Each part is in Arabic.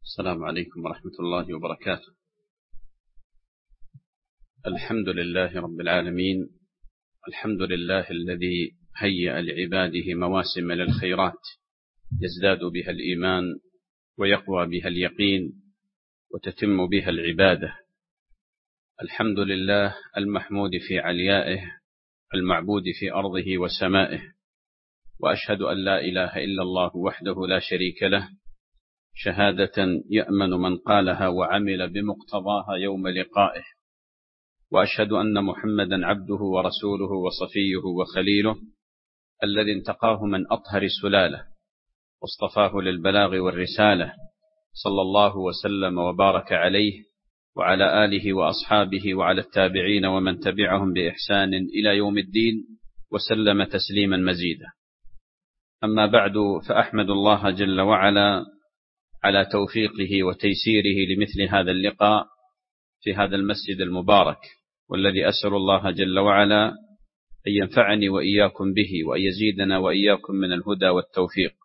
السلام عليكم ورحمة الله وبركاته. الحمد لله رب العالمين، الحمد لله الذي هيأ لعباده مواسم للخيرات يزداد بها الإيمان ويقوى بها اليقين وتتم بها العبادة. الحمد لله المحمود في عليائه المعبود في أرضه وسمائه، وأشهد أن لا إله إلا الله وحده لا شريك له، شهادة يأمن من قالها وعمل بمقتضاها يوم لقائه. وأشهد أن محمدا عبده ورسوله وصفيه وخليله، الذي انتقاه من أطهر السلالة واصطفاه للبلاغ والرسالة، صلى الله وسلم وبارك عليه وعلى آله وأصحابه وعلى التابعين ومن تبعهم بإحسان إلى يوم الدين، وسلم تسليما مزيدا. أما بعد، فأحمد الله جل وعلا على توفيقه وتيسيره لمثل هذا اللقاء في هذا المسجد المبارك، والذي أسأل الله جل وعلا أن ينفعني وإياكم به وأن يزيدنا وإياكم من الهدى والتوفيق.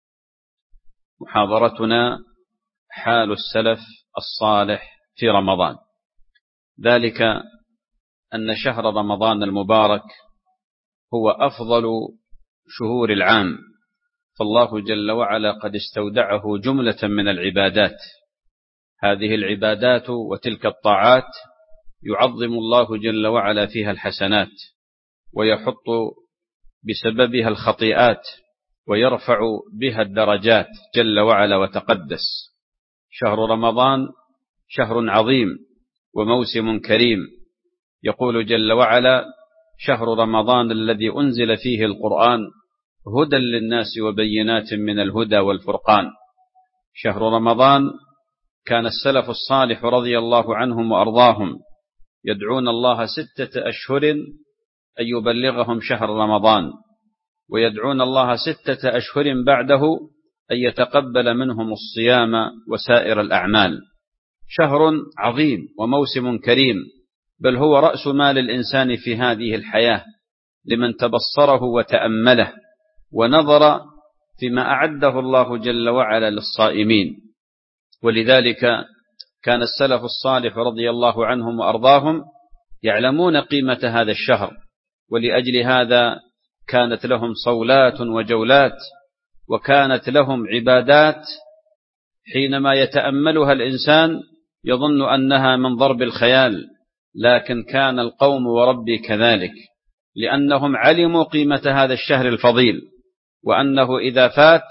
محاضرتنا حال السلف الصالح في رمضان، ذلك أن شهر رمضان المبارك هو أفضل شهور العام، فالله جل وعلا قد استودعه جملة من العبادات. هذه العبادات وتلك الطاعات يعظم الله جل وعلا فيها الحسنات، ويحط بسببها الخطيئات، ويرفع بها الدرجات جل وعلا وتقدس. شهر رمضان شهر عظيم وموسم كريم، يقول جل وعلا: شهر رمضان الذي أنزل فيه القرآن هدى للناس وبينات من الهدى والفرقان. شهر رمضان كان السلف الصالح رضي الله عنهم وأرضاهم يدعون الله 6 أشهر أن يبلغهم شهر رمضان، ويدعون الله 6 أشهر بعده أن يتقبل منهم الصيام وسائر الأعمال. شهر عظيم وموسم كريم، بل هو رأس مال الإنسان في هذه الحياة لمن تبصره وتأمله ونظر فيما أعده الله جل وعلا للصائمين. ولذلك كان السلف الصالح رضي الله عنهم وأرضاهم يعلمون قيمة هذا الشهر، ولأجل هذا كانت لهم صولات وجولات، وكانت لهم عبادات حينما يتأملها الإنسان يظن أنها من ضرب الخيال، لكن كان القوم وربي كذلك، لأنهم علموا قيمة هذا الشهر الفضيل، وأنه إذا فات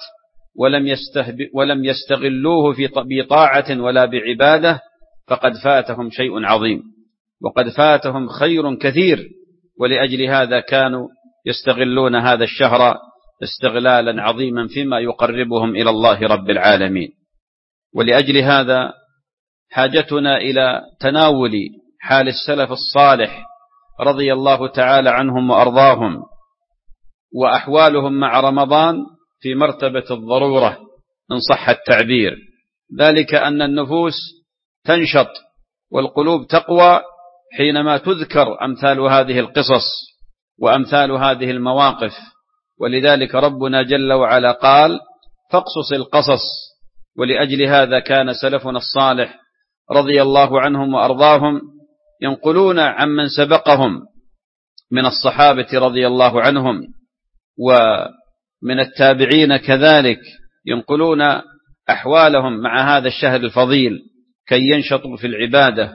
ولم يستغلوه بطاعة ولا بعبادة فقد فاتهم شيء عظيم، وقد فاتهم خير كثير. ولأجل هذا كانوا يستغلون هذا الشهر استغلالا عظيما فيما يقربهم إلى الله رب العالمين. ولأجل هذا حاجتنا إلى تناول حال السلف الصالح رضي الله تعالى عنهم وأرضاهم وأحوالهم مع رمضان في مرتبة الضرورة إن صح التعبير، ذلك أن النفوس تنشط والقلوب تقوى حينما تذكر أمثال هذه القصص وأمثال هذه المواقف. ولذلك ربنا جل وعلا قال: فاقصص القصص. ولأجل هذا كان سلفنا الصالح رضي الله عنهم وأرضاهم ينقلون عمن سبقهم من الصحابة رضي الله عنهم ومن التابعين كذلك، ينقلون أحوالهم مع هذا الشهر الفضيل كي ينشطوا في العبادة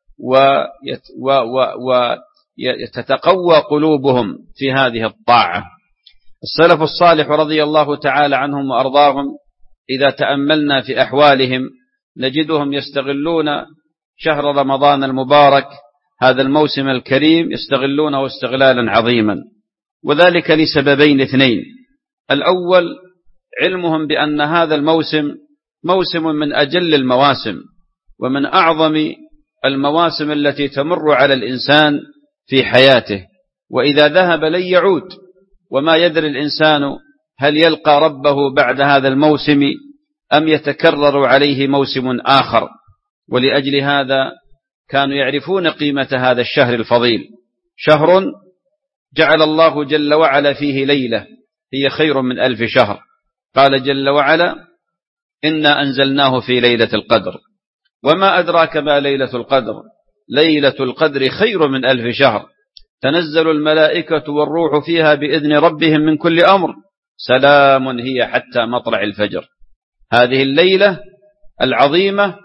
وتتقوى قلوبهم في هذه الطاعة. السلف الصالح رضي الله تعالى عنهم وأرضاهم إذا تأملنا في أحوالهم نجدهم يستغلون شهر رمضان المبارك، هذا الموسم الكريم، يستغلونه استغلالا عظيما، وذلك لسببين 2. الأول علمهم بأن هذا الموسم موسم من أجل المواسم ومن أعظم المواسم التي تمر على الإنسان في حياته، وإذا ذهب لن يعود، وما يدري الإنسان هل يلقى ربه بعد هذا الموسم أم يتكرر عليه موسم آخر. ولأجل هذا كانوا يعرفون قيمة هذا الشهر الفضيل، شهر جعل الله جل وعلا فيه ليلة هي خير من 1000 شهر. قال جل وعلا: إنا أنزلناه في ليلة القدر وما أدراك ما ليلة القدر ليلة القدر خير من 1000 شهر تنزل الملائكة والروح فيها بإذن ربهم من كل أمر سلام هي حتى مطلع الفجر. هذه الليلة العظيمة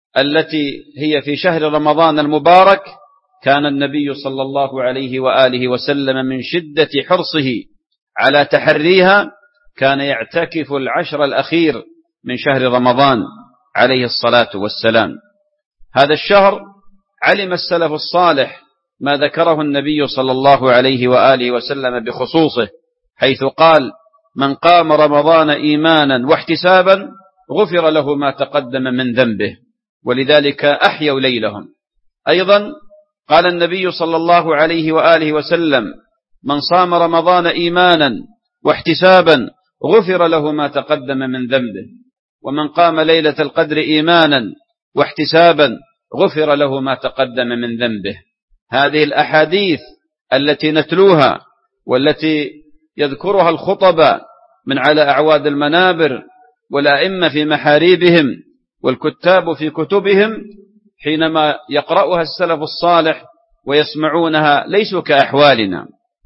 التي هي في شهر رمضان المبارك كان النبي صلى الله عليه وآله وسلم من شدة حرصه على تحريها كان يعتكف العشر الأخير من شهر رمضان عليه الصلاة والسلام. هذا الشهر علم السلف الصالح ما ذكره النبي صلى الله عليه وآله وسلم بخصوصه، حيث قال: من قام رمضان إيمانا واحتسابا غفر له ما تقدم من ذنبه، ولذلك أحيوا ليلهم. أيضا قال النبي صلى الله عليه وآله وسلم: من صام رمضان إيمانا واحتسابا غفر له ما تقدم من ذنبه، ومن قام ليلة القدر إيمانا واحتسابا غفر له ما تقدم من ذنبه. هذه الأحاديث التي نتلوها والتي يذكرها الخطباء من على أعواد المنابر والأئمة في محاريبهم والكتاب في كتبهم، حينما يقرأها السلف الصالح ويسمعونها ليسوا كأحوالنا،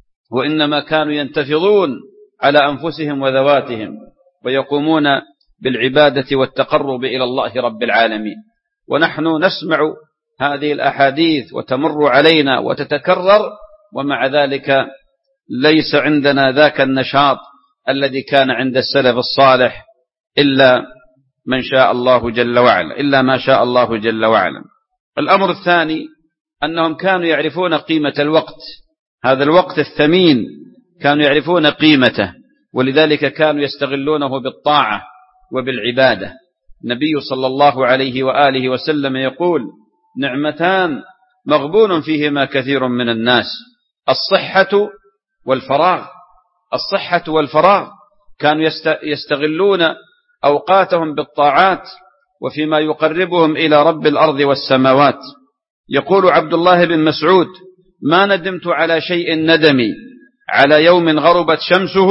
وإنما كانوا ينتفضون على أنفسهم وذواتهم ويقومون بالعبادة والتقرب إلى الله رب العالمين. ونحن نسمع هذه الأحاديث وتمر علينا وتتكرر، ومع ذلك ليس عندنا ذاك النشاط الذي كان عند السلف الصالح إلا من شاء الله جل وعلا، إلا ما شاء الله جل وعلا. الأمر الثاني أنهم كانوا يعرفون قيمة الوقت، هذا الوقت الثمين كانوا يعرفون قيمته، ولذلك كانوا يستغلونه بالطاعة وبالعبادة. النبي صلى الله عليه وآله وسلم يقول: نعمتان مغبون فيهما كثير من الناس، الصحة والفراغ. الصحة والفراغ، كانوا يستغلون أوقاتهم بالطاعات وفيما يقربهم إلى رب الأرض والسماوات. يقول عبد الله بن مسعود: ما ندمت على شيء ندمي على يوم غربت شمسه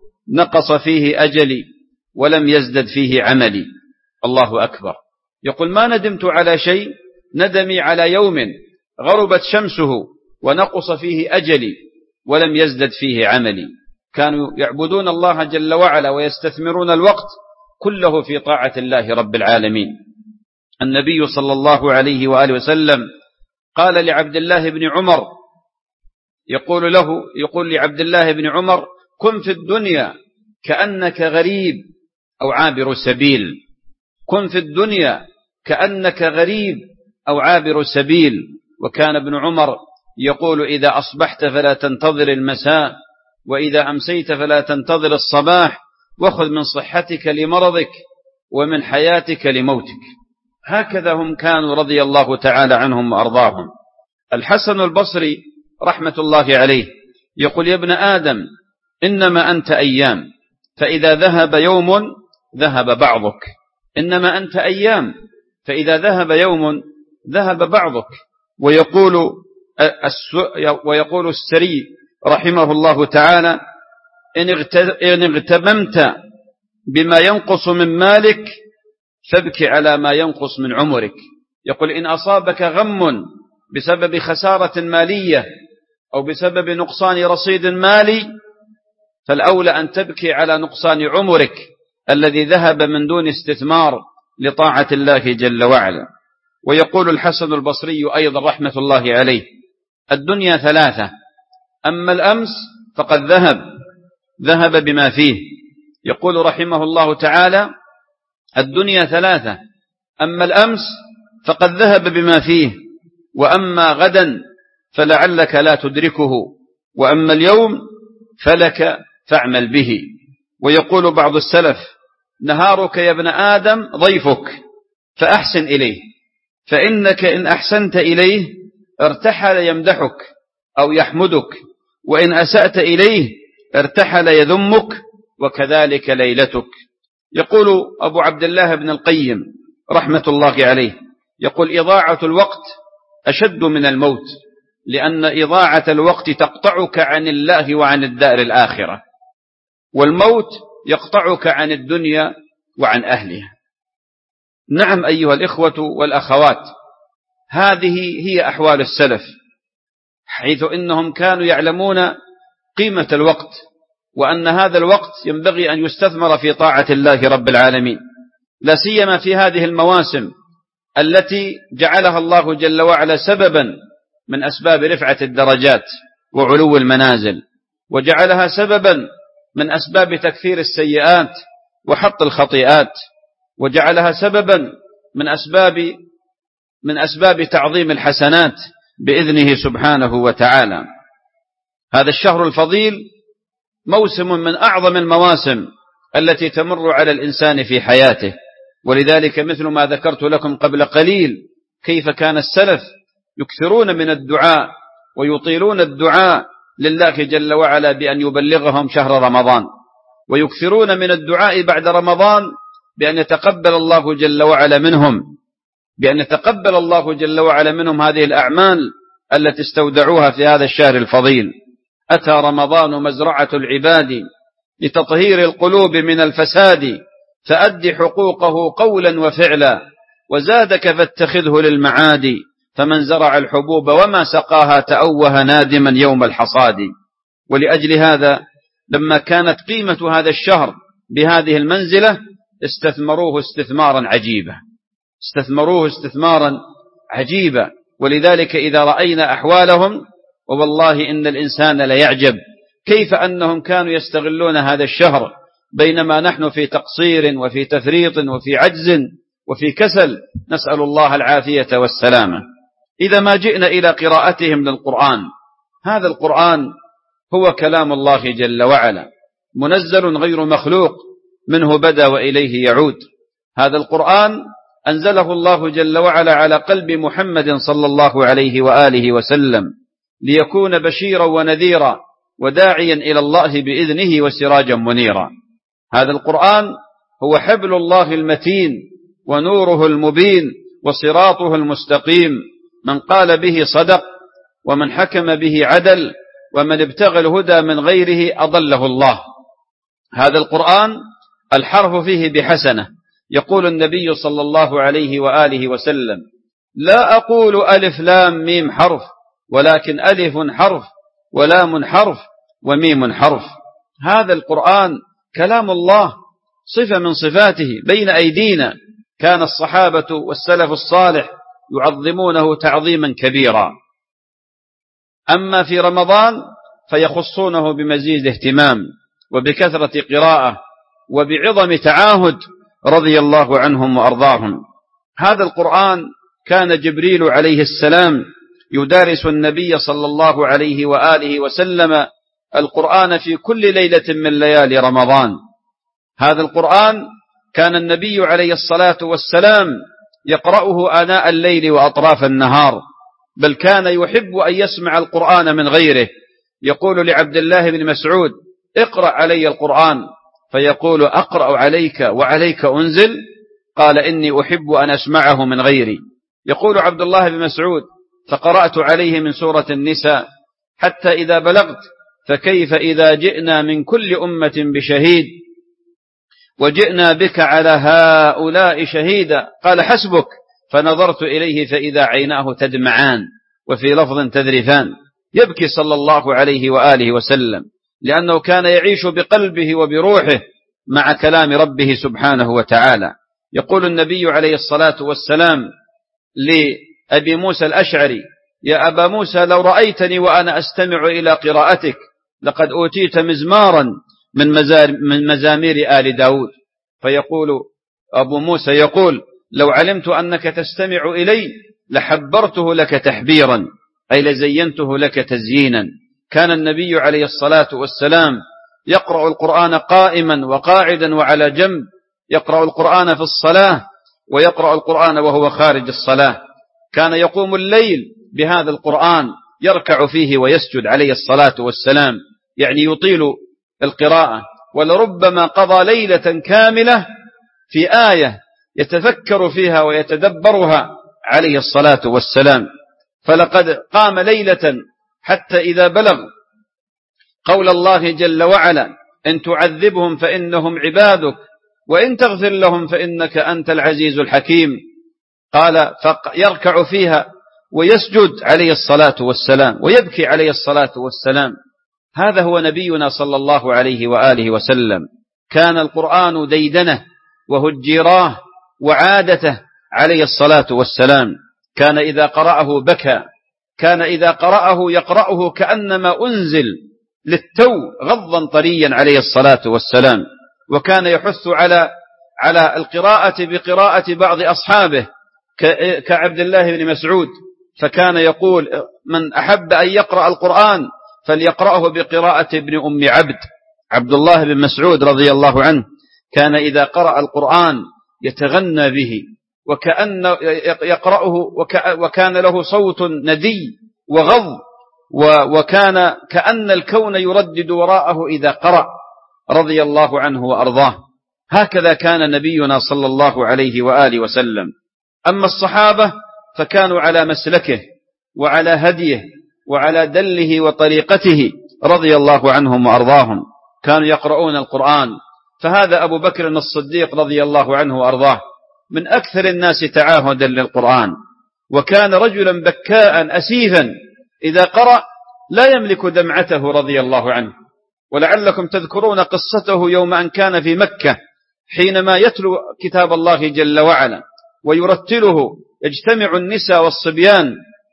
نقص فيه أجلي ولم يزدد فيه عملي. الله أكبر. يقول: ما ندمت على شيء ندمي على يوم غربت شمسه ونقص فيه أجلي ولم يزدد فيه عملي. كانوا يعبدون الله جل وعلا ويستثمرون الوقت كله في طاعة الله رب العالمين. النبي صلى الله عليه وآله وسلم قال لعبد الله بن عمر، يقول لعبد الله بن عمر: كن في الدنيا كأنك غريب أو عابر سبيل. كن في الدنيا كأنك غريب أو عابر سبيل. وكان ابن عمر يقول: إذا أصبحت فلا تنتظر المساء، وإذا أمسيت فلا تنتظر الصباح، وخذ من صحتك لمرضك ومن حياتك لموتك. هكذا هم كانوا رضي الله تعالى عنهم وأرضاهم. الحسن البصري رحمة الله عليه يقول: يا ابن آدم إنما أنت أيام، فإذا ذهب يوم ذهب بعضك. إنما أنت أيام، فإذا ذهب يوم ذهب بعضك. ويقول السري رحمه الله تعالى: إن اغتممت بما ينقص من مالك فابكي على ما ينقص من عمرك. يقول: إن أصابك غم بسبب خسارة مالية أو بسبب نقصان رصيد مالي فالأولى أن تبكي على نقصان عمرك الذي ذهب من دون استثمار لطاعة الله جل وعلا. ويقول الحسن البصري أيضا رحمة الله عليه: الدنيا ثلاثة، أما الأمس فقد ذهب بما فيه. يقول رحمه الله تعالى: الدنيا ثلاثة، أما الأمس فقد ذهب بما فيه، وأما غدا فلعلك لا تدركه، وأما اليوم فلك فاعمل به. ويقول بعض السلف: نهارك يا ابن آدم ضيفك فأحسن إليه، فإنك إن أحسنت إليه ارتحل يمدحك أو يحمدك، وإن أسأت إليه ارتحل يذمك، وكذلك ليلتك. يقول أبو عبد الله بن القيم رحمة الله عليه، يقول: إضاعة الوقت أشد من الموت، لأن إضاعة الوقت تقطعك عن الله وعن الدار الآخرة، والموت يقطعك عن الدنيا وعن أهلها. نعم أيها الإخوة والأخوات، هذه هي أحوال السلف، حيث إنهم كانوا يعلمون قيمة الوقت، وأن هذا الوقت ينبغي أن يستثمر في طاعة الله رب العالمين، لا سيما في هذه المواسم التي جعلها الله جل وعلا سببا من أسباب رفعة الدرجات وعلو المنازل، وجعلها سببا من أسباب تكفير السيئات وحط الخطيئات، وجعلها سببا من أسباب تعظيم الحسنات بإذنه سبحانه وتعالى. هذا الشهر الفضيل موسم من أعظم المواسم التي تمر على الإنسان في حياته، ولذلك مثل ما ذكرت لكم قبل قليل كيف كان السلف يكثرون من الدعاء ويطيلون الدعاء لله جل وعلا بأن يبلغهم شهر رمضان، ويكثرون من الدعاء بعد رمضان بأن يتقبل الله جل وعلا منهم هذه الأعمال التي استودعوها في هذا الشهر الفضيل. أتى رمضان مزرعة العباد لتطهير القلوب من الفساد، فأد حقوقه قولا وفعلا، وزادك فاتخذه للمعاد، فمن زرع الحبوب وما سقاها تأوه نادما يوم الحصاد. ولأجل هذا لما كانت قيمة هذا الشهر بهذه المنزلة استثمروه استثمارا عجيبا. ولذلك إذا رأينا أحوالهم ووالله إن الإنسان ليعجب كيف أنهم كانوا يستغلون هذا الشهر، بينما نحن في تقصير وفي تفريط وفي عجز وفي كسل، نسأل الله العافية والسلامة. إذا ما جئنا إلى قراءتهم للقرآن، هذا القرآن هو كلام الله جل وعلا، منزل غير مخلوق، منه بدأ وإليه يعود. هذا القرآن أنزله الله جل وعلا على قلب محمد صلى الله عليه وآله وسلم ليكون بشيرا ونذيرا وداعيا إلى الله بإذنه وسراجا منيرا. هذا القرآن هو حبل الله المتين ونوره المبين وصراطه المستقيم، من قال به صدق، ومن حكم به عدل، ومن ابتغى الهدى من غيره أضله الله. هذا القرآن الحرف فيه بحسنة، يقول النبي صلى الله عليه وآله وسلم: لا أقول ألف لام ميم حرف، ولكن ألف حرف ولام حرف وميم حرف. هذا القرآن كلام الله، صفة من صفاته بين أيدينا، كان الصحابة والسلف الصالح يعظمونه تعظيما كبيرا. أما في رمضان فيخصونه بمزيد اهتمام وبكثرة قراءة وبعظم تعاهد رضي الله عنهم وأرضاهم. هذا القرآن كان جبريل عليه السلام يدارس النبي صلى الله عليه وآله وسلم القرآن في كل ليلة من ليالي رمضان. هذا القرآن كان النبي عليه الصلاة والسلام يقرأه آناء الليل وأطراف النهار، بل كان يحب أن يسمع القرآن من غيره. يقول لعبد الله بن مسعود: اقرأ علي القرآن، فيقول: أقرأ عليك وعليك أنزل؟ قال: إني أحب أن أسمعه من غيري. يقول عبد الله بن مسعود: فقرأت عليه من سورة النساء حتى إذا بلغت: فكيف إذا جئنا من كل أمة بشهيد وجئنا بك على هؤلاء شهيدا؟ قال: حسبك. فنظرت إليه فإذا عيناه تدمعان، وفي لفظ تذرفان. يبكي صلى الله عليه وآله وسلم، لأنه كان يعيش بقلبه وبروحه مع كلام ربه سبحانه وتعالى. يقول النبي عليه الصلاة والسلام لأبي موسى الأشعري: يا أبا موسى، لو رأيتني وأنا أستمع إلى قراءتك لقد أوتيت مزمارا من مزامير آل داود. فيقول أبو موسى يقول: لو علمت أنك تستمع إلي لحبرته لك تحبيرا، أي لزينته لك تزيينا. كان النبي عليه الصلاة والسلام يقرأ القرآن قائما وقاعدا وعلى جنب، يقرأ القرآن في الصلاة ويقرأ القرآن وهو خارج الصلاة. كان يقوم الليل بهذا القرآن، يركع فيه ويسجد عليه الصلاة والسلام، يعني يطيل القراءة. ولربما قضى ليلة كاملة في آية يتفكر فيها ويتدبرها عليه الصلاة والسلام. فلقد قام ليلة حتى إذا بلغ قول الله جل وعلا: إن تعذبهم فإنهم عبادك وإن تغفر لهم فإنك أنت العزيز الحكيم. قال فيركع فيها ويسجد عليه الصلاة والسلام ويبكي عليه الصلاة والسلام. هذا هو نبينا صلى الله عليه وآله وسلم. كان القرآن ديدنه وهجيراه وعادته عليه الصلاة والسلام. كان إذا قرأه بكى، كان إذا قرأه يقرأه كأنما أنزل للتو غضا طريا عليه الصلاة والسلام. وكان يحث على القراءة بقراءة بعض أصحابه كعبد الله بن مسعود، فكان يقول من أحب أن يقرأ القرآن فليقرأه بقراءة ابن أم عبد الله بن مسعود رضي الله عنه كان إذا قرأ القرآن يتغنى به وكأن يقرأه وكان له صوت ندي وغض، وكان كأن الكون يردد وراءه إذا قرأ رضي الله عنه وأرضاه. هكذا كان نبينا صلى الله عليه وآله وسلم. أما الصحابة فكانوا على مسلكه وعلى هديه وعلى دله وطريقته رضي الله عنهم وأرضاهم، كانوا يقرؤون القرآن. فهذا أبو بكر الصديق رضي الله عنه وأرضاه من أكثر الناس تعاهدا للقرآن، وكان رجلا بكاء أسيفا إذا قرأ لا يملك دمعته رضي الله عنه. ولعلكم تذكرون قصته يوم أن كان في مكة حينما يتلو كتاب الله جل وعلا ويرتله، يجتمع النساء والصبيان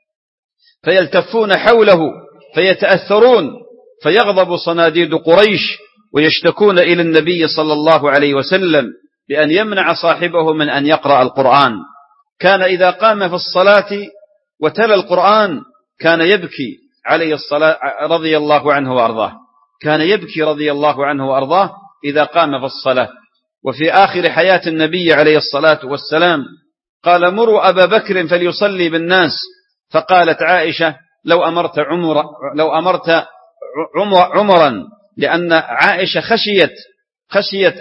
فيلتفون حوله فيتأثرون، فيغضب صناديد قريش ويشتكون إلى النبي صلى الله عليه وسلم بأن يمنع صاحبه من أن يقرأ القرآن. كان إذا قام في الصلاة وتلا القرآن كان يبكي عليه الصلاة رضي الله عنه وأرضاه، كان يبكي رضي الله عنه وأرضاه إذا قام في الصلاة. وفي آخر حياة النبي عليه الصلاة والسلام قال مروا أبا بكر فليصلي بالناس، فقالت عائشة لو أمرت عمرا، لأن عائشة خشيت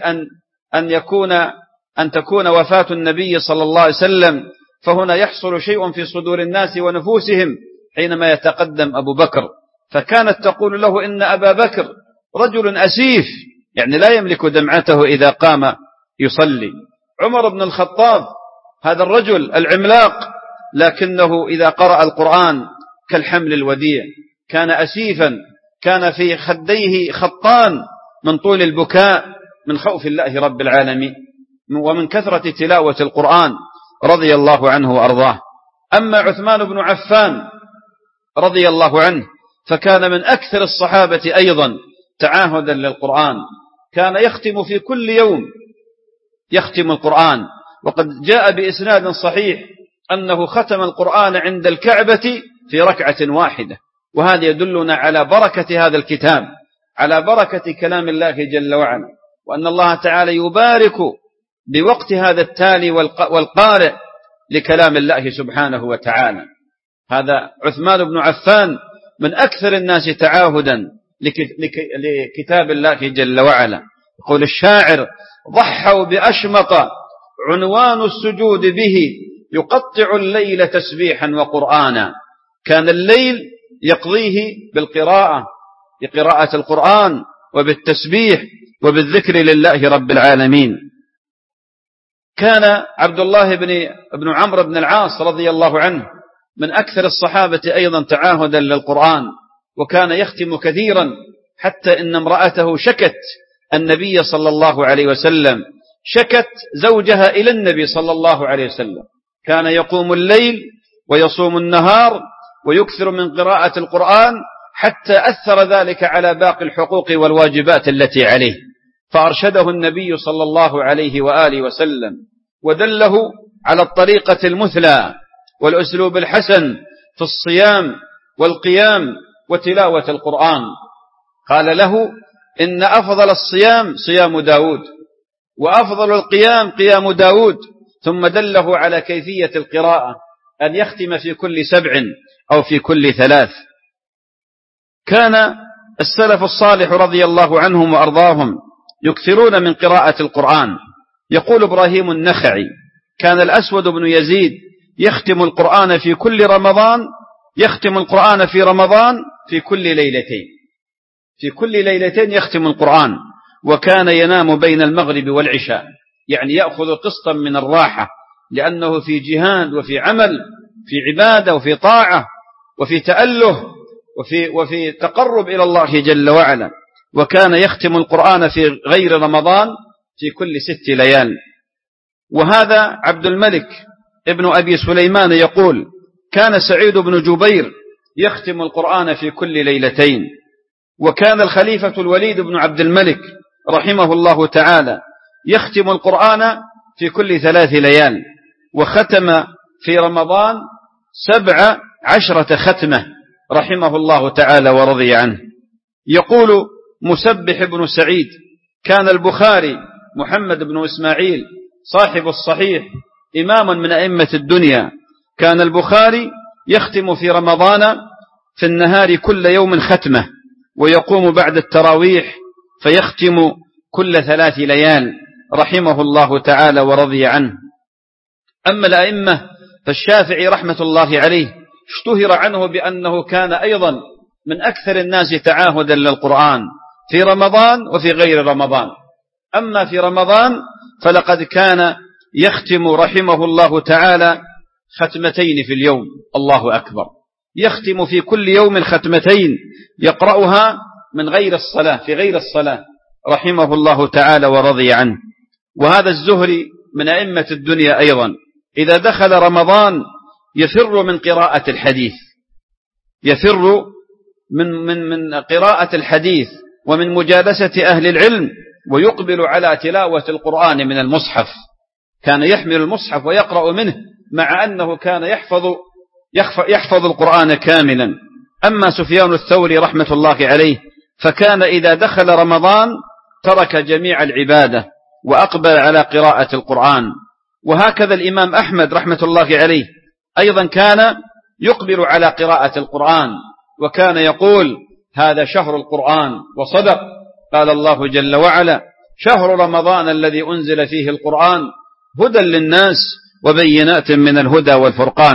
أن تكون وفاة النبي صلى الله عليه وسلم، فهنا يحصل شيء في صدور الناس ونفوسهم حينما يتقدم أبو بكر، فكانت تقول له إن أبا بكر رجل أسيف، يعني لا يملك دمعته إذا قام يصلي. عمر بن الخطاب هذا الرجل العملاق، لكنه إذا قرأ القرآن كالحمل الوديع، كان أسيفا، كان في خديه خطان من طول البكاء من خوف الله رب العالمين ومن كثرة تلاوة القرآن رضي الله عنه وأرضاه. أما عثمان بن عفان رضي الله عنه فكان من أكثر الصحابة أيضا تعاهدا للقرآن، كان يختم في كل يوم يختم القرآن، وقد جاء بإسناد صحيح أنه ختم القرآن عند الكعبة في ركعة واحدة. وهذا يدلنا على بركة هذا الكتاب، على بركة كلام الله جل وعلا، وأن الله تعالى يبارك بوقت هذا التالي والقارئ لكلام الله سبحانه وتعالى. هذا عثمان بن عفان من أكثر الناس تعاهدا لكتاب الله جل وعلا. يقول الشاعر ضحوا بأشمط عنوان السجود به يقطع الليل تسبيحا وقرآنا. كان الليل يقضيه بقراءة القرآن وبالتسبيح وبالذكر لله رب العالمين. كان عبد الله بن عمرو بن العاص رضي الله عنه من أكثر الصحابة أيضا تعاهدا للقرآن، وكان يختم كثيرا، حتى إن امرأته شكت النبي صلى الله عليه وسلم، شكت زوجها إلى النبي صلى الله عليه وسلم. كان يقوم الليل ويصوم النهار ويكثر من قراءة القرآن حتى أثر ذلك على باقي الحقوق والواجبات التي عليه، فأرشده النبي صلى الله عليه وآله وسلم ودله على الطريقة المثلى والأسلوب الحسن في الصيام والقيام وتلاوة القرآن. قال له إن أفضل الصيام صيام داود، وأفضل القيام قيام داود، ثم دله على كيفية القراءة، أن يختم في كل 7 أو في كل 3. كان السلف الصالح رضي الله عنهم وأرضاهم يكثرون من قراءة القرآن. يقول إبراهيم النخعي كان الأسود بن يزيد يختم القرآن في كل رمضان، يختم القرآن في رمضان في كل ليلتين يختم القرآن، وكان ينام بين المغرب والعشاء يعني يأخذ قسطا من الراحة، لأنه في جهاد وفي عمل، في عبادة وفي طاعة وفي تأله وفي تقرب إلى الله جل وعلا. وكان يختم القرآن في غير رمضان في كل 6 ليال. وهذا عبد الملك ابن أبي سليمان يقول: كان سعيد بن جبير يختم القرآن في كل ليلتين. وكان الخليفة الوليد بن عبد الملك رحمه الله تعالى يختم القرآن في كل 3 ليال، وختم في رمضان 17 ختمة رحمه الله تعالى ورضي عنه. يقول مسبح بن سعيد: كان البخاري محمد بن إسماعيل صاحب الصحيح إماما من أئمة الدنيا، كان البخاري يختم في رمضان في النهار كل يوم ختمة، ويقوم بعد التراويح فيختم كل 3 ليال رحمه الله تعالى ورضي عنه. أما الأئمة فالشافعي رحمة الله عليه اشتهر عنه بأنه كان أيضا من أكثر الناس تعاهدا للقرآن في رمضان وفي غير رمضان. أما في رمضان فلقد كان يختم رحمه الله تعالى 2 في اليوم. الله أكبر! يختم في كل يوم 2 يقرأها من غير الصلاة، في غير الصلاة، رحمه الله تعالى ورضي عنه. وهذا الزهري من أئمة الدنيا أيضا إذا دخل رمضان يفر من قراءة الحديث، يفر من قراءة الحديث ومن مجالسة أهل العلم، ويقبل على تلاوة القرآن من المصحف. كان يحمل المصحف ويقرأ منه، مع أنه كان يحفظ القرآن كاملا. أما سفيان الثوري رحمة الله عليه فكان إذا دخل رمضان ترك جميع العبادة وأقبل على قراءة القرآن. وهكذا الإمام أحمد رحمة الله عليه أيضا كان يقبل على قراءة القرآن، وكان يقول: هذا شهر القرآن. وصدق، قال الله جل وعلا: شهر رمضان الذي أنزل فيه القرآن هدى للناس وبينات من الهدى والفرقان.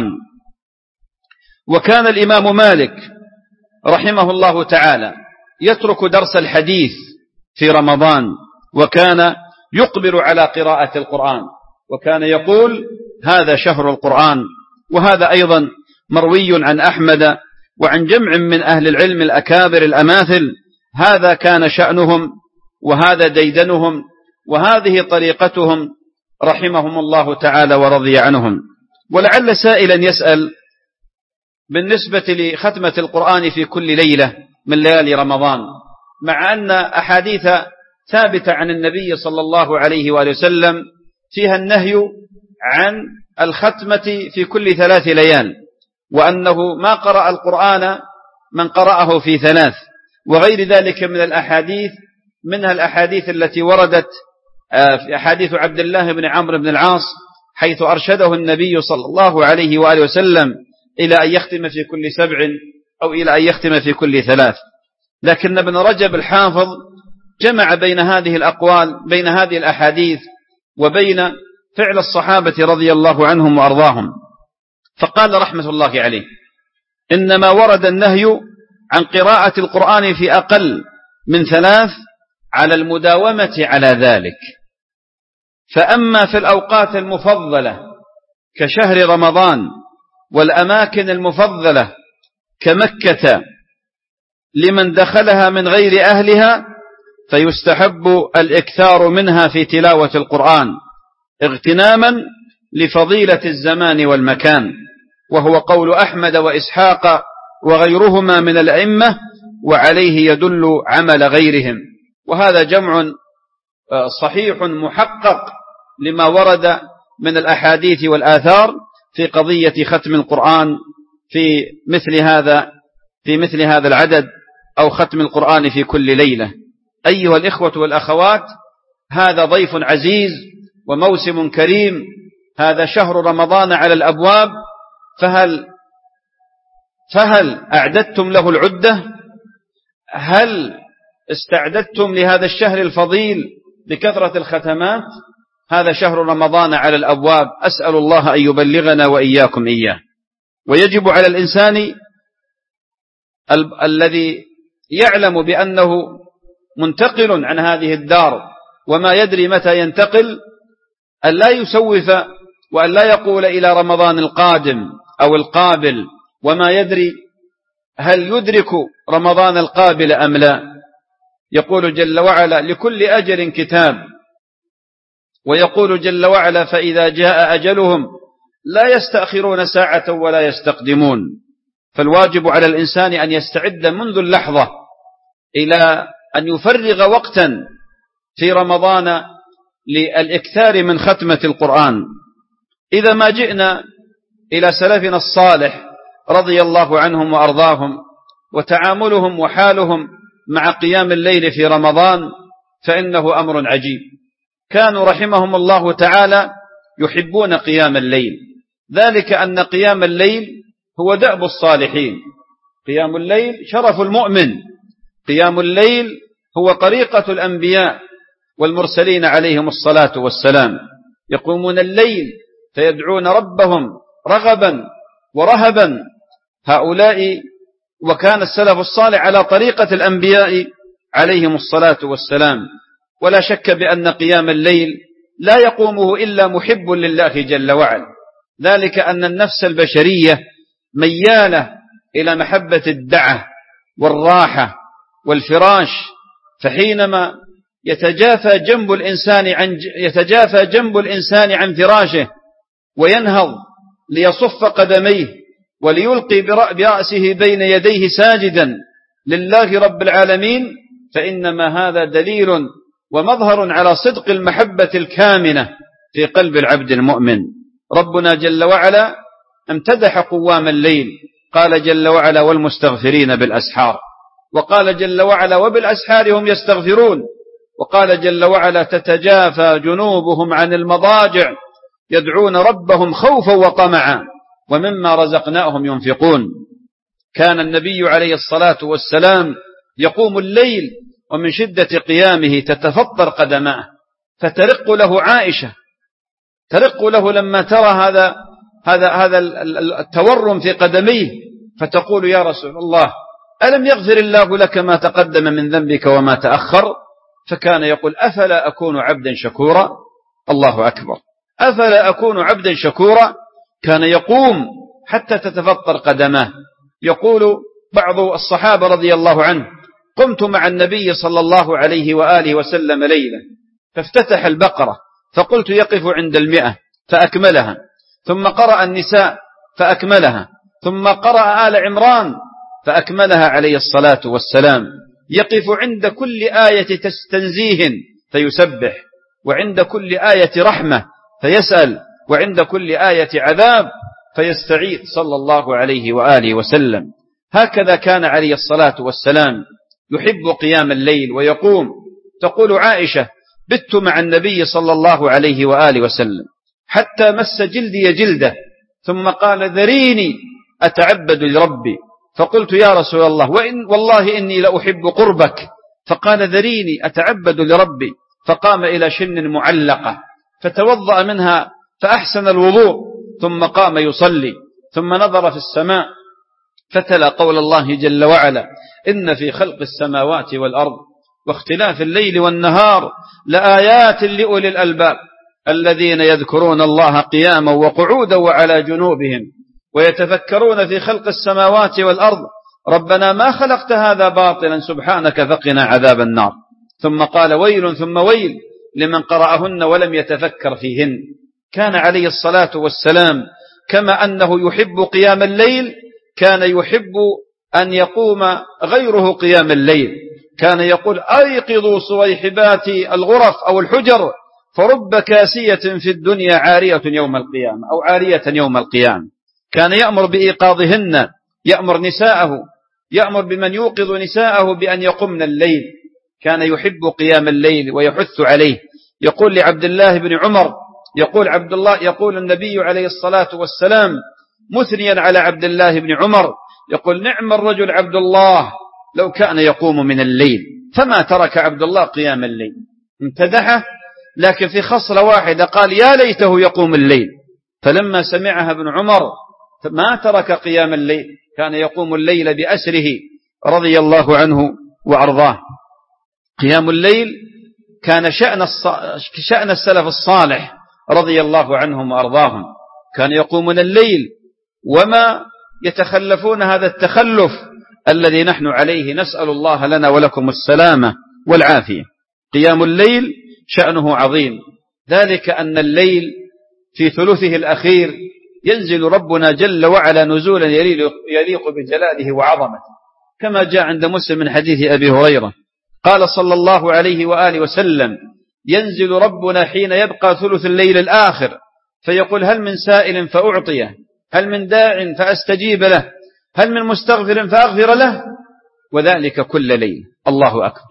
وكان الإمام مالك رحمه الله تعالى يترك درس الحديث في رمضان، وكان يقبل على قراءة القرآن، وكان يقول: هذا شهر القرآن. وهذا أيضا مروي عن أحمد وعن جمع من أهل العلم الأكابر الأماثل. هذا كان شأنهم، وهذا ديدنهم، وهذه طريقتهم رحمهم الله تعالى ورضي عنهم. ولعل سائلا يسأل بالنسبة لختمة القرآن في كل ليلة من ليالي رمضان، مع أن أحاديث ثابتة عن النبي صلى الله عليه وآله وسلم فيها النهي عن الختمة في كل 3 ليال، وأنه ما قرأ القرآن من قرأه في 3، وغير ذلك من الأحاديث، منها الأحاديث التي وردت في أحاديث عبد الله بن عمرو بن العاص، حيث أرشده النبي صلى الله عليه وآله وسلم إلى أن يختم في كل 7 أو إلى أن يختم في كل 3. لكن ابن رجب الحافظ جمع بين هذه الأقوال، بين هذه الأحاديث وبين فعل الصحابة رضي الله عنهم وأرضاهم، فقال رحمة الله عليه: إنما ورد النهي عن قراءة القرآن في أقل من 3 على المداومة على ذلك. فأما في الأوقات المفضلة كشهر رمضان والأماكن المفضلة كمكة لمن دخلها من غير أهلها، فيستحب الإكثار منها في تلاوة القرآن اغتناما لفضيلة الزمان والمكان، وهو قول أحمد وإسحاق وغيرهما من الأئمة، وعليه يدل عمل غيرهم. وهذا جمع صحيح محقق لما ورد من الأحاديث والآثار في قضية ختم القرآن في مثل هذا العدد، أو ختم القرآن في كل ليلة. أيها الإخوة والأخوات، هذا ضيف عزيز وموسم كريم، هذا شهر رمضان على الأبواب، فهل أعددتم له العدة؟ هل استعددتم لهذا الشهر الفضيل بكثرة الختمات؟ هذا شهر رمضان على الأبواب، أسأل الله أن يبلغنا وإياكم إياه. ويجب على الإنسان الذي يعلم بأنه منتقل عن هذه الدار وما يدري متى ينتقل أن لا يسوف وأن لا يقول إلى رمضان القادم أو القابل وما يدري هل يدرك رمضان القابل أم لا. يقول جل وعلا: لكل أجل كتاب. ويقول جل وعلا: فإذا جاء أجلهم لا يستأخرون ساعة ولا يستقدمون. فالواجب على الإنسان أن يستعد منذ اللحظة إلى أن يفرغ وقتا في رمضان للإكثار من ختمة القرآن. إذا ما جئنا إلى سلفنا الصالح رضي الله عنهم وأرضاهم وتعاملهم وحالهم مع قيام الليل في رمضان فإنه أمر عجيب. كانوا رحمهم الله تعالى يحبون قيام الليل، ذلك أن قيام الليل هو دأب الصالحين. قيام الليل شرف المؤمن، قيام الليل هو طريقة الأنبياء والمرسلين عليهم الصلاة والسلام. يقومون الليل فيدعون ربهم رغبا ورهبا هؤلاء. وكان السلف الصالح على طريقة الأنبياء عليهم الصلاة والسلام. ولا شك بأن قيام الليل لا يقومه إلا محب لله جل وعلا، ذلك أن النفس البشرية ميالة إلى محبة الدعة والراحة والفراش. فحينما يتجافى جنب الإنسان عن فراشه وينهض ليصف قدميه وليلقي برأسه بين يديه ساجدا لله رب العالمين، فإنما هذا دليل ومظهر على صدق المحبة الكامنة في قلب العبد المؤمن. ربنا جل وعلا امتدح قوام الليل، قال جل وعلا: والمستغفرين بالأسحار. وقال جل وعلا: وبالأسحار هم يستغفرون. وقال جل وعلا: تتجافى جنوبهم عن المضاجع يدعون ربهم خوفا وطمعا ومما رزقناهم ينفقون. كان النبي عليه الصلاة والسلام يقوم الليل ومن شدة قيامه تتفطر قدماه، فترق له عائشة، ترق له لما ترى هذا التورم في قدميه، فتقول: يا رسول الله، ألم يغفر الله لك ما تقدم من ذنبك وما تأخر؟ فكان يقول: أفلا أكون عبدا شكورا؟ الله أكبر، أفلا أكون عبدا شكورا؟ كان يقوم حتى تتفطر قدماه. يقول بعض الصحابة رضي الله عنه: قمت مع النبي صلى الله عليه وآله وسلم ليلة فافتتح البقرة فقلت يقف عند 100 فأكملها، ثم قرأ النساء فأكملها، ثم قرأ آل عمران فأكملها عليه الصلاة والسلام. يقف عند كل آية تنزيه فيسبح، وعند كل آية رحمة فيسأل، وعند كل آية عذاب فيستعيذ صلى الله عليه وآله وسلم. هكذا كان عليه الصلاة والسلام يحب قيام الليل ويقوم. تقول عائشة: بت مع النبي صلى الله عليه وآله وسلم حتى مس جلدي جلده، ثم قال: ذريني أتعبد لربي. فقلت: يا رسول الله، والله إني لأحب قربك. فقال: ذريني أتعبد لربي. فقام إلى شن معلقة فتوضأ منها فأحسن الوضوء، ثم قام يصلي، ثم نظر في السماء فتلا قول الله جل وعلا: إن في خلق السماوات والأرض واختلاف الليل والنهار لآيات لأولي الألباب الذين يذكرون الله قياما وقعودا وعلى جنوبهم ويتفكرون في خلق السماوات والأرض ربنا ما خلقت هذا باطلا سبحانك فقنا عذاب النار. ثم قال: ويل ثم ويل لمن قرأهن ولم يتفكر فيهن. كان عليه الصلاة والسلام كما أنه يحب قيام الليل كان يحب أن يقوم غيره قيام الليل. كان يقول: أيقظوا صويحبات الغرف أو الحجر فرب كاسية في الدنيا عارية يوم القيامة أو عارية يوم القيامة. كان يأمر بإيقاظهن، يأمر نساءه، يأمر بمن يوقظ نساءه بأن يقمن الليل. كان يحب قيام الليل ويحث عليه. يقول لعبد الله بن عمر، يقول النبي عليه الصلاة والسلام مثنيا على عبد الله بن عمر، يقول: نعم الرجل عبد الله لو كان يقوم من الليل. فما ترك عبد الله قيام الليل، امتدحه، لكن في خصلة واحدة قال: يا ليته يقوم الليل. فلما سمعها ابن عمر ما ترك قيام الليل، كان يقوم الليل بأسره رضي الله عنه وأرضاه. قيام الليل كان شأن السلف الصالح رضي الله عنهم وأرضاهم، كانوا يقومون الليل وما يتخلفون هذا التخلف الذي نحن عليه، نسأل الله لنا ولكم السلامة والعافية. قيام الليل شأنه عظيم، ذلك أن الليل في ثلثه الأخير ينزل ربنا جل وعلا نزولا يليق بجلاله وعظمته، كما جاء عند مسلم من حديث أبي هريرة قال صلى الله عليه وآله وسلم: ينزل ربنا حين يبقى ثلث الليل الآخر فيقول: هل من سائل فأعطيه، هل من داع فأستجيب له، هل من مستغفر فأغفر له، وذلك كل ليل. الله أكبر.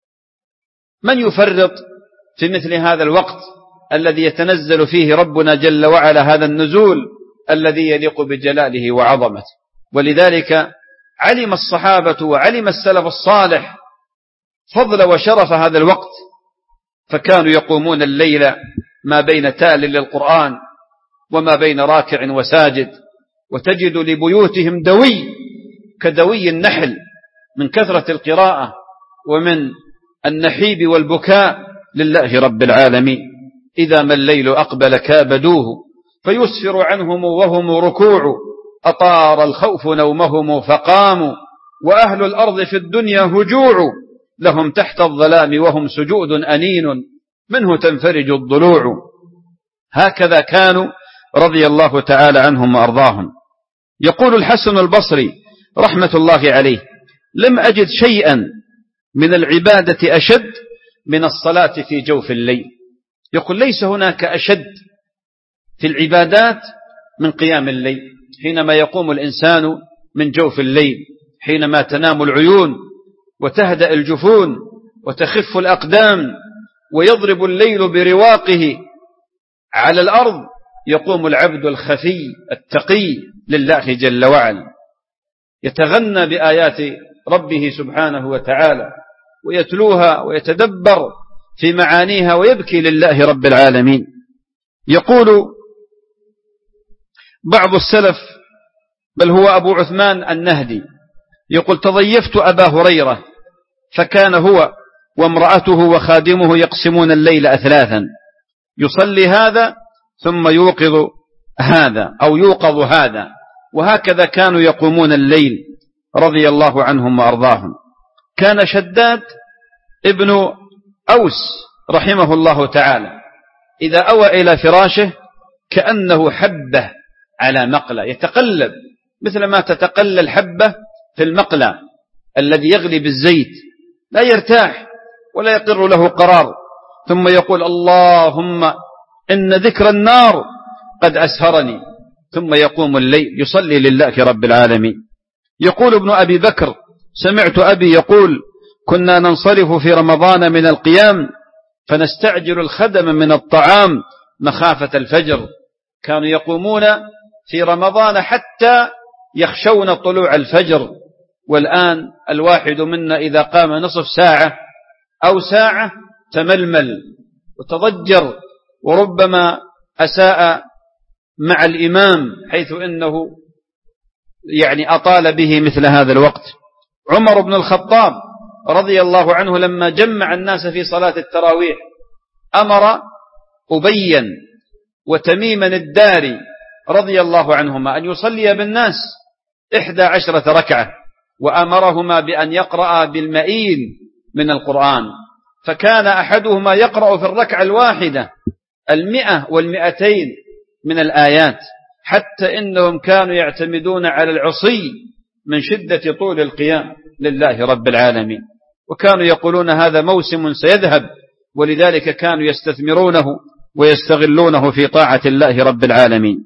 من يفرط في مثل هذا الوقت الذي يتنزل فيه ربنا جل وعلا هذا النزول الذي يليق بجلاله وعظمته؟ ولذلك علم الصحابة وعلم السلف الصالح فضل وشرف هذا الوقت، فكانوا يقومون الليل ما بين تال للقرآن وما بين راكع وساجد، وتجد لبيوتهم دوي كدوي النحل من كثرة القراءة ومن النحيب والبكاء لله رب العالمين. إذا ما الليل أقبل كابدوه فيسفر عنهم وهم ركوع، أطار الخوف نومهم فقاموا، وأهل الأرض في الدنيا هجوع، لهم تحت الظلام وهم سجود أنين منه تنفرج الضلوع. هكذا كانوا رضي الله تعالى عنهم وأرضاهم. يقول الحسن البصري رحمة الله عليه: لم أجد شيئا من العبادة أشد من الصلاة في جوف الليل. يقول ليس هناك أشد في العبادات من قيام الليل، حينما يقوم الإنسان من جوف الليل، حينما تنام العيون وتهدأ الجفون وتخف الأقدام ويضرب الليل برواقه على الأرض، يقوم العبد الخفي التقي لله جل وعلا، يتغنى بآيات ربه سبحانه وتعالى ويتلوها ويتدبر في معانيها ويبكي لله رب العالمين. يقول بعض السلف، بل هو أبو عثمان النهدي، يقول: تضيفت أبا هريرة فكان هو وامرأته وخادمه يقسمون الليل أثلاثا، يصلي هذا ثم يوقظ هذا أو يوقظ هذا، وهكذا كانوا يقومون الليل رضي الله عنهم وأرضاهم. كان شداد ابن أوس رحمه الله تعالى إذا أوى إلى فراشه كأنه حبة على مقلى، يتقلب مثل ما تتقلى الحبة في المقلى الذي يغلي بالزيت، لا يرتاح ولا يقر له قرار، ثم يقول: اللهم إن ذكر النار قد أسهرني، ثم يقوم الليل يصلي لله رب العالمين. يقول ابن أبي بكر: سمعت أبي يقول: كنا ننصرف في رمضان من القيام فنستعجل الخدم من الطعام مخافة الفجر. كانوا يقومون في رمضان حتى يخشون طلوع الفجر، والآن الواحد منا إذا قام نصف ساعة أو ساعة تململ وتضجر، وربما أساء مع الإمام حيث إنه أطال به مثل هذا الوقت. عمر بن الخطاب رضي الله عنه لما جمع الناس في صلاة التراويح أمر أبيا وتميما الداري رضي الله عنهما أن يصلي بالناس 11 ركعة، وأمرهما بأن يقرأ بالمئين من القرآن، فكان أحدهما يقرأ في الركعة الواحدة 100 و200 من الآيات، حتى إنهم كانوا يعتمدون على العصي من شدة طول القيام لله رب العالمين، وكانوا يقولون هذا موسم سيذهب، ولذلك كانوا يستثمرونه ويستغلونه في طاعة الله رب العالمين.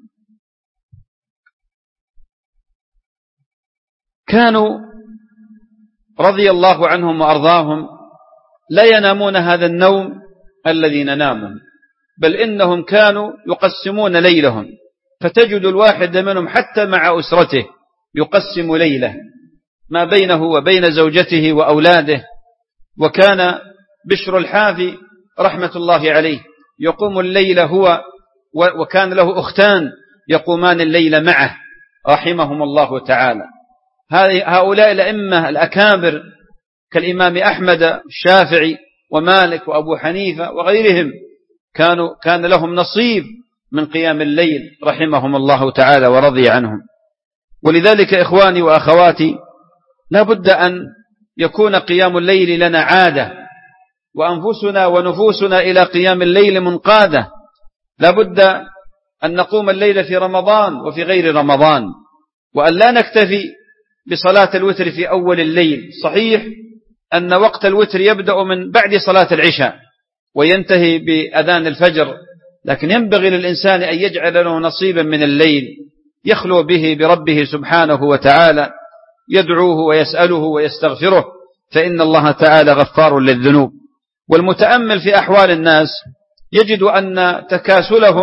كانوا رضي الله عنهم وأرضاهم لا ينامون هذا النوم الذي ننامه، بل إنهم كانوا يقسمون ليلهم، فتجد الواحد منهم حتى مع أسرته يقسم ليله ما بينه وبين زوجته وأولاده. وكان بشر الحافي رحمة الله عليه يقوم الليل هو وكان له أختان يقومان الليل معه رحمهم الله تعالى. هؤلاء الأئمة الأكابر كالإمام أحمد الشافعي ومالك وأبو حنيفة وغيرهم كان لهم نصيب من قيام الليل رحمهم الله تعالى ورضي عنهم. ولذلك إخواني وأخواتي لا بد أن يكون قيام الليل لنا عادة، وأنفسنا ونفوسنا إلى قيام الليل منقادة. لا بد أن نقوم الليل في رمضان وفي غير رمضان، وأن لا نكتفي بصلاة الوتر في أول الليل. صحيح أن وقت الوتر يبدأ من بعد صلاة العشاء وينتهي بأذان الفجر، لكن ينبغي للإنسان أن يجعل له نصيبا من الليل يخلو به بربه سبحانه وتعالى، يدعوه ويسأله ويستغفره، فإن الله تعالى غفار للذنوب. والمتأمل في أحوال الناس يجد أن تكاسلهم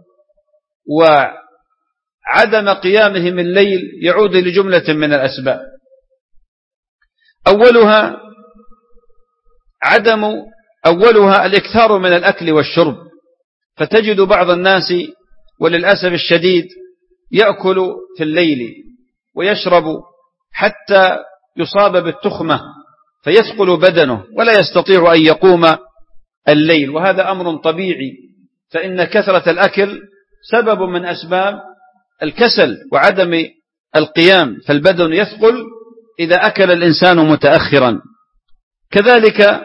وعدم قيامهم الليل يعود لجملة من الأسباب. أولها الإكثار من الأكل والشرب، فتجد بعض الناس وللأسف الشديد يأكل في الليل ويشرب حتى يصاب بالتخمة فيثقل بدنه ولا يستطيع أن يقوم الليل، وهذا أمر طبيعي، فإن كثرة الأكل سبب من أسباب الكسل وعدم القيام، فالبدن يثقل إذا أكل الإنسان متأخرا. كذلك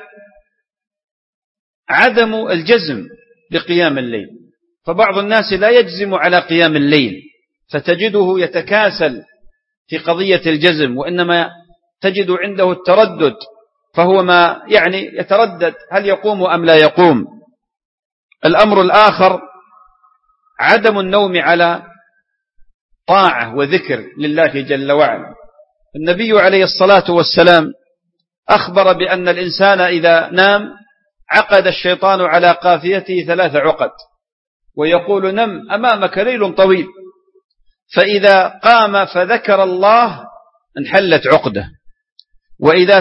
عدم الجزم بقيام الليل، فبعض الناس لا يجزم على قيام الليل فتجده يتكاسل في قضية الجزم، وإنما تجد عنده التردد، فهو ما يعني يتردد هل يقوم أم لا يقوم. الأمر الآخر عدم النوم على طاعة وذكر لله جل وعلا. النبي عليه الصلاة والسلام أخبر بأن الإنسان إذا نام عقد الشيطان على قافيته 3 عقد ويقول نم أمامك ليل طويل، فإذا قام فذكر الله انحلت عقده، وإذا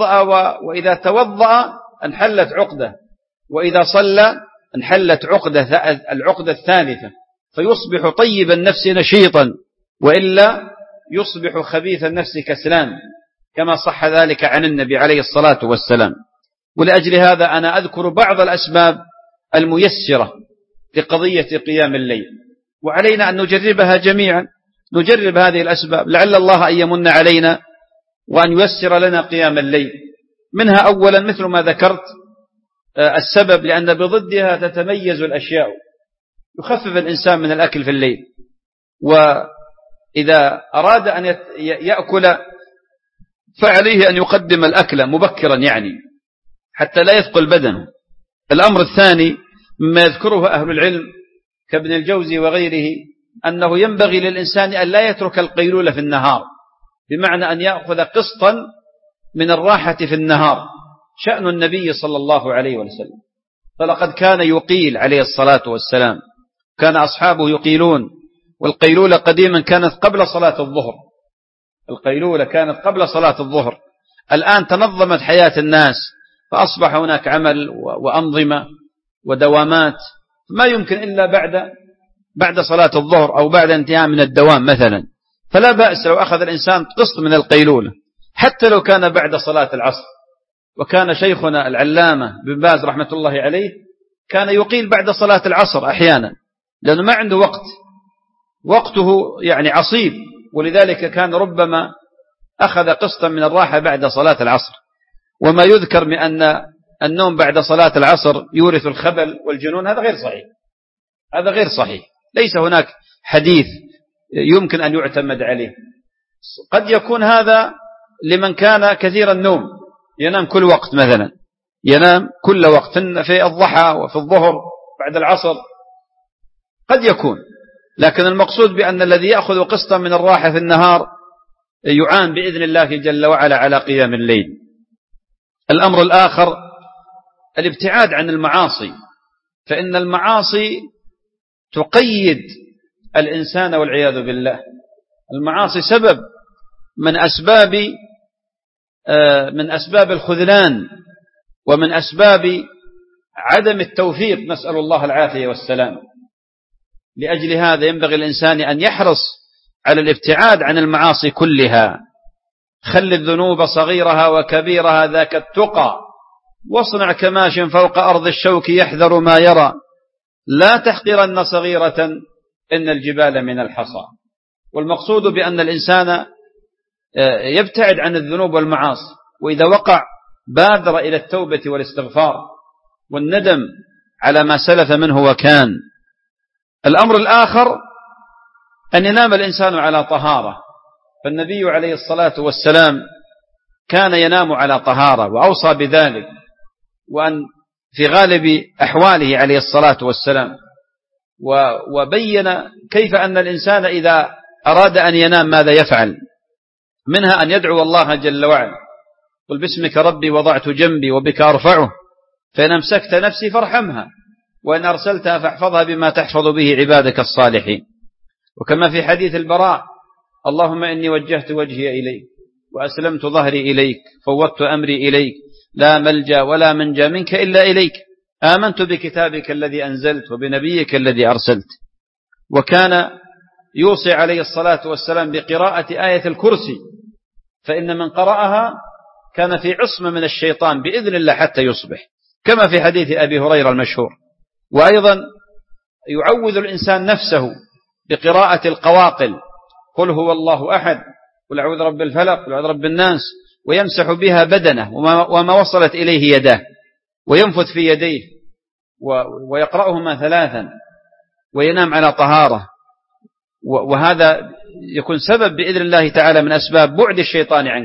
توضأ انحلت عقده، وإذا صلى انحلت العقدة الثالثة، فيصبح طيب النفس نشيطا، وإلا يصبح خبيث النفس كسلان، كما صح ذلك عن النبي عليه الصلاة والسلام. ولأجل هذا أنا أذكر بعض الأسباب الميسرة لقضية قيام الليل، وعلينا أن نجربها جميعا، نجرب هذه الأسباب لعل الله أن يمن علينا وأن ييسر لنا قيام الليل. منها أولا مثل ما ذكرت السبب، لأن بضدها تتميز الأشياء. يخفف الإنسان من الأكل في الليل، وإذا أراد أن يأكل فعليه أن يقدم الأكل مبكرا يعني حتى لا يثقل بدنه. الأمر الثاني مما يذكره أهل العلم كابن الجوزي وغيره أنه ينبغي للإنسان أن لا يترك القيلولة في النهار، بمعنى أن يأخذ قسطا من الراحة في النهار، شأن النبي صلى الله عليه وسلم، فلقد كان يقيل عليه الصلاة والسلام، كان أصحابه يقيلون. والقيلولة قديما كانت قبل صلاة الظهر، القيلولة كانت قبل صلاة الظهر. الآن تنظمت حياة الناس فأصبح هناك عمل وأنظمة ودوامات، ما يمكن إلا بعد صلاة الظهر أو بعد انتهاء من الدوام مثلا، فلا بأس لو أخذ الإنسان قسط من القيلولة حتى لو كان بعد صلاة العصر. وكان شيخنا العلامة بن باز رحمة الله عليه كان يقيل بعد صلاة العصر أحيانا، لأنه ما عنده وقته يعني عصيب، ولذلك كان ربما أخذ قسطا من الراحة بعد صلاة العصر. وما يذكر من أن النوم بعد صلاة العصر يورث الخبل والجنون، هذا غير صحيح، هذا غير صحيح، ليس هناك حديث يمكن أن يعتمد عليه. قد يكون هذا لمن كان كثير النوم، ينام كل وقت مثلا، ينام كل وقت في الضحى وفي الظهر بعد العصر، قد يكون، لكن المقصود بأن الذي يأخذ قسطا من الراحة في النهار يعان بإذن الله جل وعلا على قيام الليل. الأمر الآخر الابتعاد عن المعاصي، فإن المعاصي تقيد الإنسان والعياذ بالله. المعاصي سبب من أسباب الخذلان ومن أسباب عدم التوفيق، نسأل الله العافية والسلام. لأجل هذا ينبغي الإنسان أن يحرص على الابتعاد عن المعاصي كلها. خل الذنوب صغيرها وكبيرها ذاك التقى، واصنع كماش فوق أرض الشوك يحذر ما يرى، لا تحقرن صغيرة إن الجبال من الحصى. والمقصود بأن الإنسان يبتعد عن الذنوب والمعاصي، وإذا وقع بادر إلى التوبة والاستغفار والندم على ما سلف منه وكان. الأمر الآخر أن ينام الإنسان على طهارة، فالنبي عليه الصلاة والسلام كان ينام على طهارة وأوصى بذلك، وأن في غالب أحواله عليه الصلاة والسلام، وبين كيف أن الإنسان إذا أراد أن ينام ماذا يفعل، منها أن يدعو الله جل وعلا: قل باسمك ربي وضعت جنبي وبك أرفعه، فإن أمسكت نفسي فارحمها، وإن أرسلتها فاحفظها بما تحفظ به عبادك الصالحين. وكما في حديث البراء: اللهم إني وجهت وجهي إليك وأسلمت ظهري إليك فوضت أمري إليك لا ملجأ ولا منجا منك إلا إليك، آمنت بكتابك الذي أنزلت وبنبيك الذي أرسلت. وكان يوصي عليه الصلاة والسلام بقراءة آية الكرسي، فإن من قرأها كان في عصمة من الشيطان بإذن الله حتى يصبح، كما في حديث أبي هريرة المشهور. وأيضا يعوذ الإنسان نفسه بقراءة القواقل: قل هو الله أحد، قل أعوذ برب الفلق، قل أعوذ برب الناس، ويمسح بها بدنه وما وصلت إليه يداه، وينفث في يديه ويقرأهما 3 وينام على طهارة. وهذا يكون سبب بإذن الله تعالى من أسباب بعد الشيطان عنك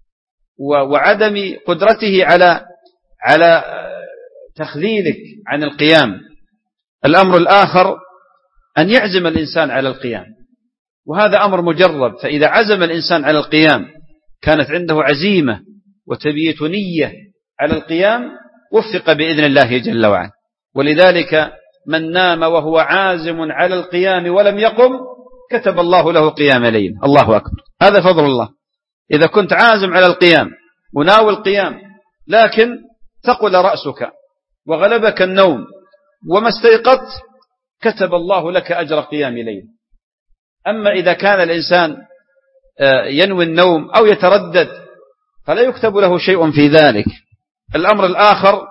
وعدم قدرته على تخذيلك عن القيام. الأمر الآخر أن يعزم الإنسان على القيام، وهذا أمر مجرب، فإذا عزم الإنسان على القيام كانت عنده عزيمة وتبييت نية على القيام، وفق بإذن الله جل وعلا. ولذلك من نام وهو عازم على القيام ولم يقم كتب الله له قيام ليل. الله أكبر، هذا فضل الله. إذا كنت عازم على القيام وناوي القيام لكن ثقل رأسك وغلبك النوم وما استيقظت، كتب الله لك أجر قيام ليل. أما إذا كان الإنسان ينوي النوم أو يتردد فلا يكتب له شيء في ذلك. الأمر الآخر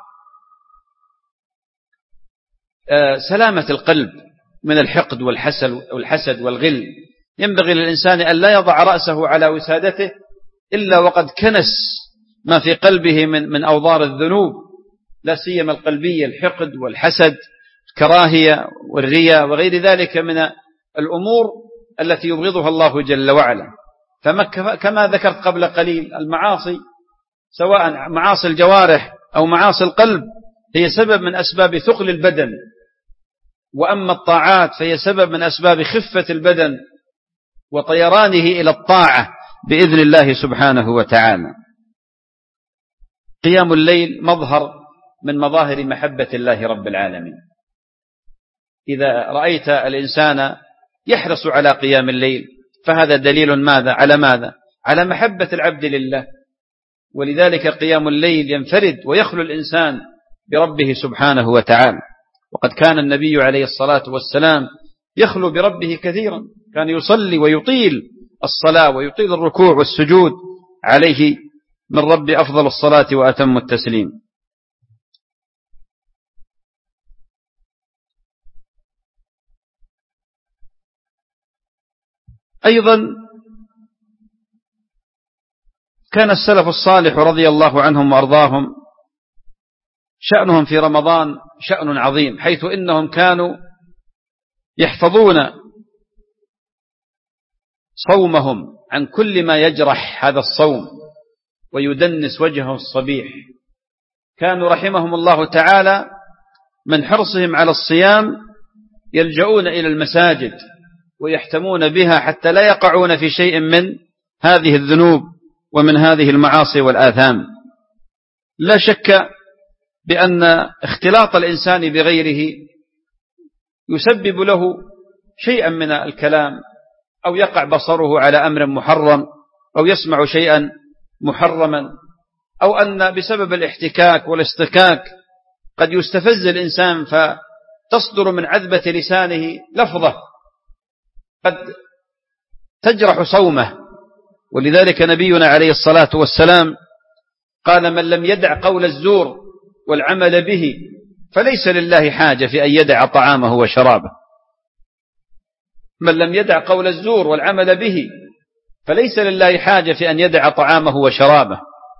سلامة القلب من الحقد والحسد والغل. ينبغي للإنسان أن لا يضع رأسه على وسادته إلا وقد كنس ما في قلبه من أوضار الذنوب، لا سيما القلبية: الحقد والحسد، الكراهية والرياء وغير ذلك من الأمور التي يبغضها الله جل وعلا. كما ذكرت قبل قليل، المعاصي سواء معاصي الجوارح أو معاصي القلب هي سبب من أسباب ثقل البدن، وأما الطاعات فهي سبب من أسباب خفة البدن وطيرانه إلى الطاعة بإذن الله سبحانه وتعالى. قيام الليل مظهر من مظاهر محبة الله رب العالمين. إذا رأيت الإنسان يحرص على قيام الليل فهذا دليل ماذا؟ على محبة العبد لله. ولذلك قيام الليل ينفرد ويخلو الإنسان بربه سبحانه وتعالى. وقد كان النبي عليه الصلاة والسلام يخلو بربه كثيرا، كان يصلي ويطيل الصلاة ويطيل الركوع والسجود عليه من رب أفضل الصلاة وأتم التسليم. أيضا كان السلف الصالح رضي الله عنهم وأرضاهم شأنهم في رمضان شأن عظيم، حيث إنهم كانوا يحفظون صومهم عن كل ما يجرح هذا الصوم ويدنس وجهه الصبيح. كانوا رحمهم الله تعالى من حرصهم على الصيام يلجؤون إلى المساجد ويحتمون بها حتى لا يقعون في شيء من هذه الذنوب ومن هذه المعاصي والآثام. لا شك بأن اختلاط الإنسان بغيره يسبب له شيئا من الكلام، أو يقع بصره على أمر محرم، أو يسمع شيئا محرما، أو أن بسبب الاحتكاك والاصطكاك قد يستفز الإنسان فتصدر من عذبة لسانه لفظة قد تجرح صومه. ولذلك نبينا عليه الصلاة والسلام قال: من لم يدع قول الزور والعمل به فليس لله حاجة في أن يدع طعامه وشرابه. من لم يدع قول الزور والعمل به فليس لله حاجة في أن يدع طعامه وشرابه.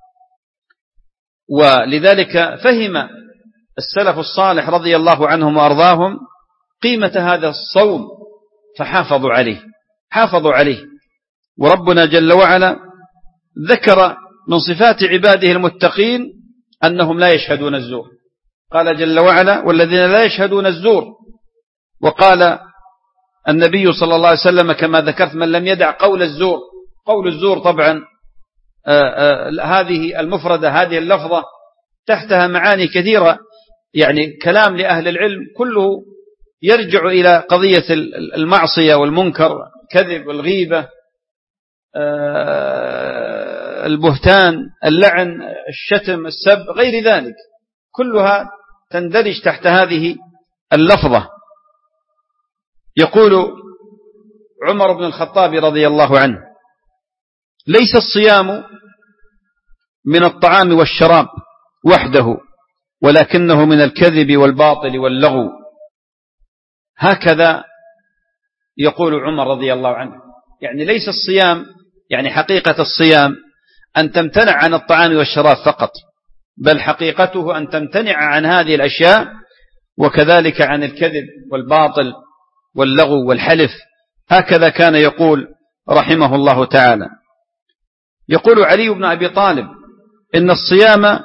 ولذلك فهم السلف الصالح رضي الله عنهم وأرضاهم قيمة هذا الصوم فحافظوا عليه. وربنا جل وعلا ذكر من صفات عباده المتقين أنهم لا يشهدون الزور، قال جل وعلا والذين لا يشهدون الزور. وقال النبي صلى الله عليه وسلم كما ذكرت من لم يدع قول الزور. قول الزور طبعا هذه المفردة، هذه اللفظة تحتها معاني كثيرة، يعني كلام لأهل العلم كله يرجع إلى قضية المعصية والمنكر، كذب والغيبة، البهتان، اللعن، الشتم، السب، غير ذلك، كلها تندرج تحت هذه اللفظة. يقول عمر بن الخطاب رضي الله عنه ليس الصيام من الطعام والشراب وحده ولكنه من الكذب والباطل واللغو. هكذا يقول عمر رضي الله عنه، يعني ليس الصيام، يعني حقيقة الصيام أن تمتنع عن الطعام والشراب فقط، بل حقيقته أن تمتنع عن هذه الأشياء، وكذلك عن الكذب والباطل واللغو والحلف. هكذا كان يقول رحمه الله تعالى. يقول علي بن أبي طالب إن الصيام،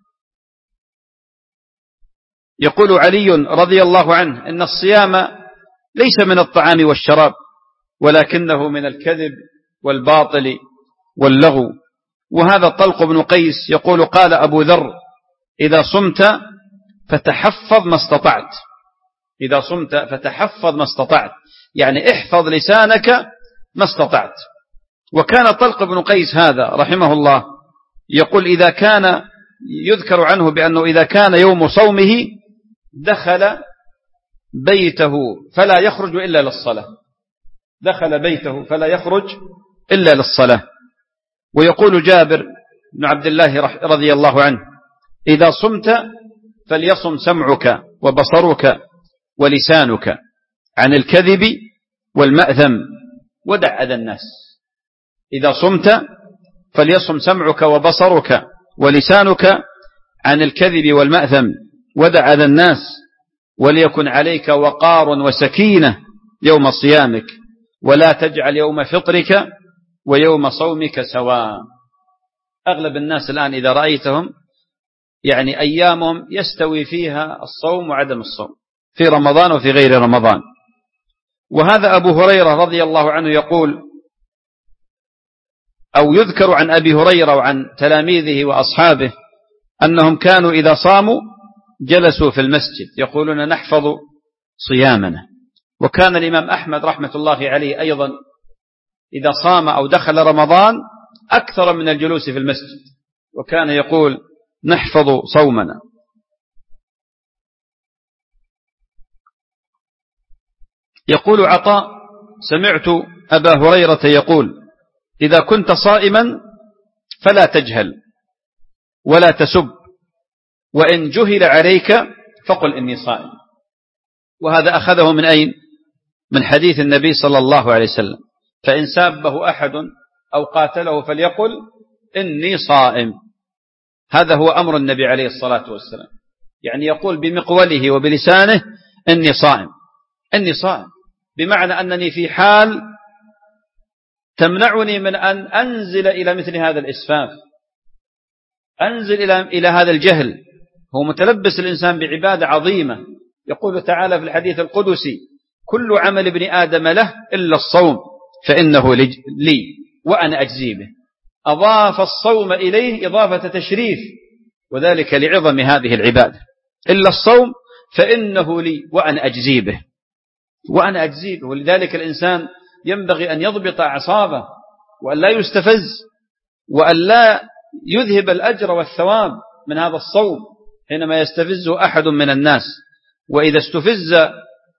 يقول علي رضي الله عنه إن الصيام ليس من الطعام والشراب ولكنه من الكذب والباطل واللغو. وهذا طلق بن قيس يقول قال أبو ذر إذا صمت فتحفظ ما استطعت، إذا صمت فتحفظ ما استطعت، يعني احفظ لسانك ما استطعت. وكان طلق بن قيس هذا رحمه الله يقول إذا كان يذكر عنه بأنه إذا كان يوم صومه دخل بيته فلا يخرج إلا للصلاة، دخل بيته فلا يخرج إلا للصلاة. ويقول جابر بن عبد الله رضي الله عنه إذا صمت فليصم سمعك وبصرك ولسانك عن الكذب والمأثم ودع أذى الناس. إذا صمت فليصم سمعك وبصرك ولسانك عن الكذب والمأثم ودع أذى الناس، وليكن عليك وقار وسكينة يوم صيامك، ولا تجعل يوم فطرك ويوم صومك سواء. أغلب الناس الآن إذا رأيتهم يعني أيامهم يستوي فيها الصوم وعدم الصوم، في رمضان وفي غير رمضان. وهذا أبو هريرة رضي الله عنه يقول، أو يذكر عن أبي هريرة وعن تلاميذه وأصحابه أنهم كانوا إذا صاموا جلسوا في المسجد يقولون نحفظ صيامنا. وكان الإمام أحمد رحمة الله عليه أيضا إذا صام أو دخل رمضان أكثر من الجلوس في المسجد، وكان يقول نحفظ صومنا. يقول عطاء سمعت أبا هريرة يقول إذا كنت صائما فلا تجهل ولا تسب، وإن جهل عليك فقل إني صائم. وهذا أخذه من أين؟ من حديث النبي صلى الله عليه وسلم فإن سابه أحد أو قاتله فليقل إني صائم. هذا هو أمر النبي عليه الصلاة والسلام، يعني يقول بمقوله وبلسانه إني صائم، إني صائم، بمعنى أنني في حال تمنعني من أن أنزل إلى مثل هذا الإسفاف، أنزل إلى هذا الجهل. هو متلبس الإنسان بعبادة عظيمة. يقول تعالى في الحديث القدسي كل عمل ابن آدم له إلا الصوم فإنه لي وأنا أجزي به. أضاف الصوم إليه إضافة تشريف، وذلك لعظم هذه العبادة. إلا الصوم فإنه لي وأنا أجزي به، وأنا أجزي به. ولذلك الإنسان ينبغي أن يضبط أعصابه وأن لا يستفز وأن لا يذهب الأجر والثواب من هذا الصوم حينما يستفزه أحد من الناس. وإذا استفز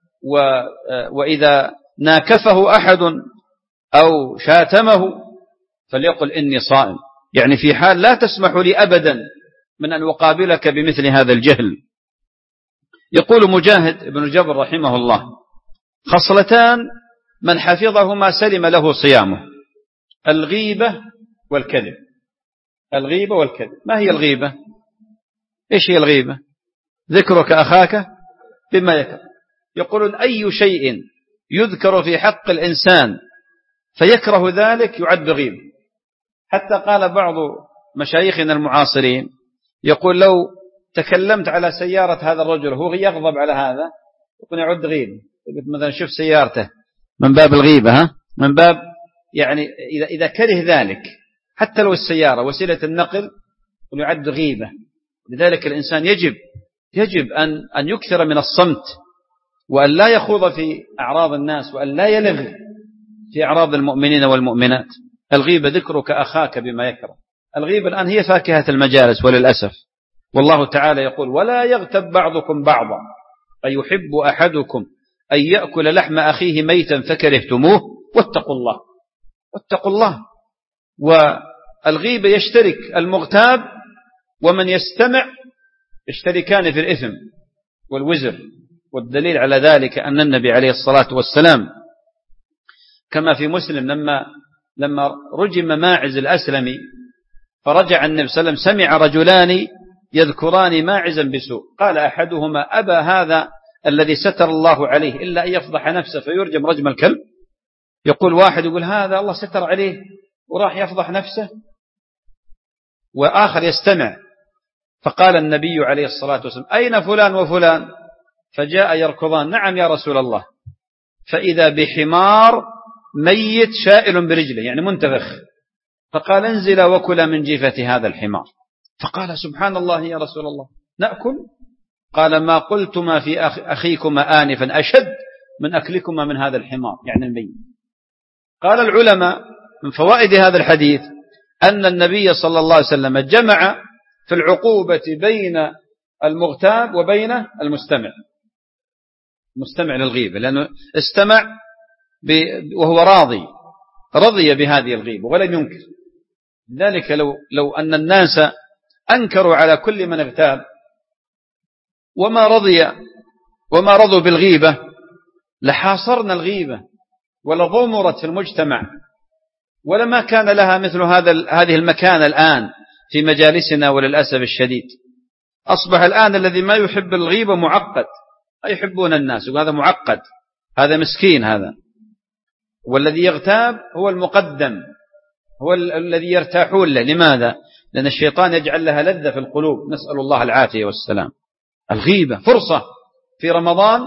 وإذا ناكفه أحد أو شاتمه فليقل إني صائم، يعني في حال لا تسمح لي أبدا من أن أقابلك بمثل هذا الجهل. يقول مجاهد بن جبر رحمه الله: خصلتان من حفظهما سلم له صيامه: الغيبة والكذب. الغيبة والكذب. ما هي الغيبة؟ إيش هي الغيبة؟ ذكرك أخاك بما يكره. يقولون أي شيء يذكر في حق الإنسان فيكره ذلك يعد غيبة. حتى قال بعض مشايخنا المعاصرين يقول: لو تكلمت على سيارة هذا الرجل هو يغضب على هذا يقول يعد غيبة. مثلا شوف سيارته، من باب الغيبة، من باب يعني إذا كره ذلك، حتى لو السيارة وسيلة النقل يعد غيبة. لذلك الإنسان يجب أن يكثر من الصمت، وأن لا يخوض في أعراض الناس، وأن لا يلغ في أعراض المؤمنين والمؤمنات. الغيبة ذكرك أخاك بما يكره. الغيبة الآن هي فاكهة المجالس وللأسف. والله تعالى يقول: ولا يغتب بعضكم بعضا أيحب أحدكم أن يأكل لحم أخيه ميتا فكرهتموه واتقوا الله. واتقوا الله. والغيبة يشترك المغتاب ومن يستمع يشتركان في الإثم والوزر. والدليل على ذلك أن النبي عليه الصلاة والسلام كما في مسلم لما رجم ماعز الأسلمي فرجع النبي صلى الله عليه وسلم سمع رجلان يذكران ماعزا بسوء، قال أحدهما: أبا هذا الذي ستر الله عليه إلا أن يفضح نفسه فيرجم رجم الكلب. يقول واحد يقول هذا الله ستر عليه وراح يفضح نفسه، وآخر يستمع. فقال النبي عليه الصلاة والسلام: أين فلان وفلان؟ فجاء يركضان: نعم يا رسول الله. فإذا بحمار ميت شائل برجله، يعني منتفخ. فقال: انزل وكلا من جيفة هذا الحمار. فقال: سبحان الله يا رسول الله، نأكل؟ قال: ما قلتما في أخيكما آنفا أشد من أكلكما من هذا الحمار، يعني الميت. قال العلماء من فوائد هذا الحديث أن النبي صلى الله عليه وسلم جمع في العقوبة بين المغتاب وبين المستمع للغيبة، لأنه استمع وهو رضي بهذه الغيبة ولم ينكر. لذلك لو أن الناس أنكروا على كل من اغتاب وما رضوا بالغيبة لحاصرنا الغيبة ولضمرت في المجتمع، ولما كان لها مثل هذه المكانة الآن في مجالسنا. وللأسف الشديد أصبح الآن الذي ما يحب الغيبة معقد، يحبون الناس وهذا معقد، هذا مسكين هذا. والذي يغتاب هو المقدم، هو الذي يرتاحون له. لماذا؟ لأن الشيطان يجعل لها لذة في القلوب، نسأل الله العافية والسلام. الغيبة فرصة في رمضان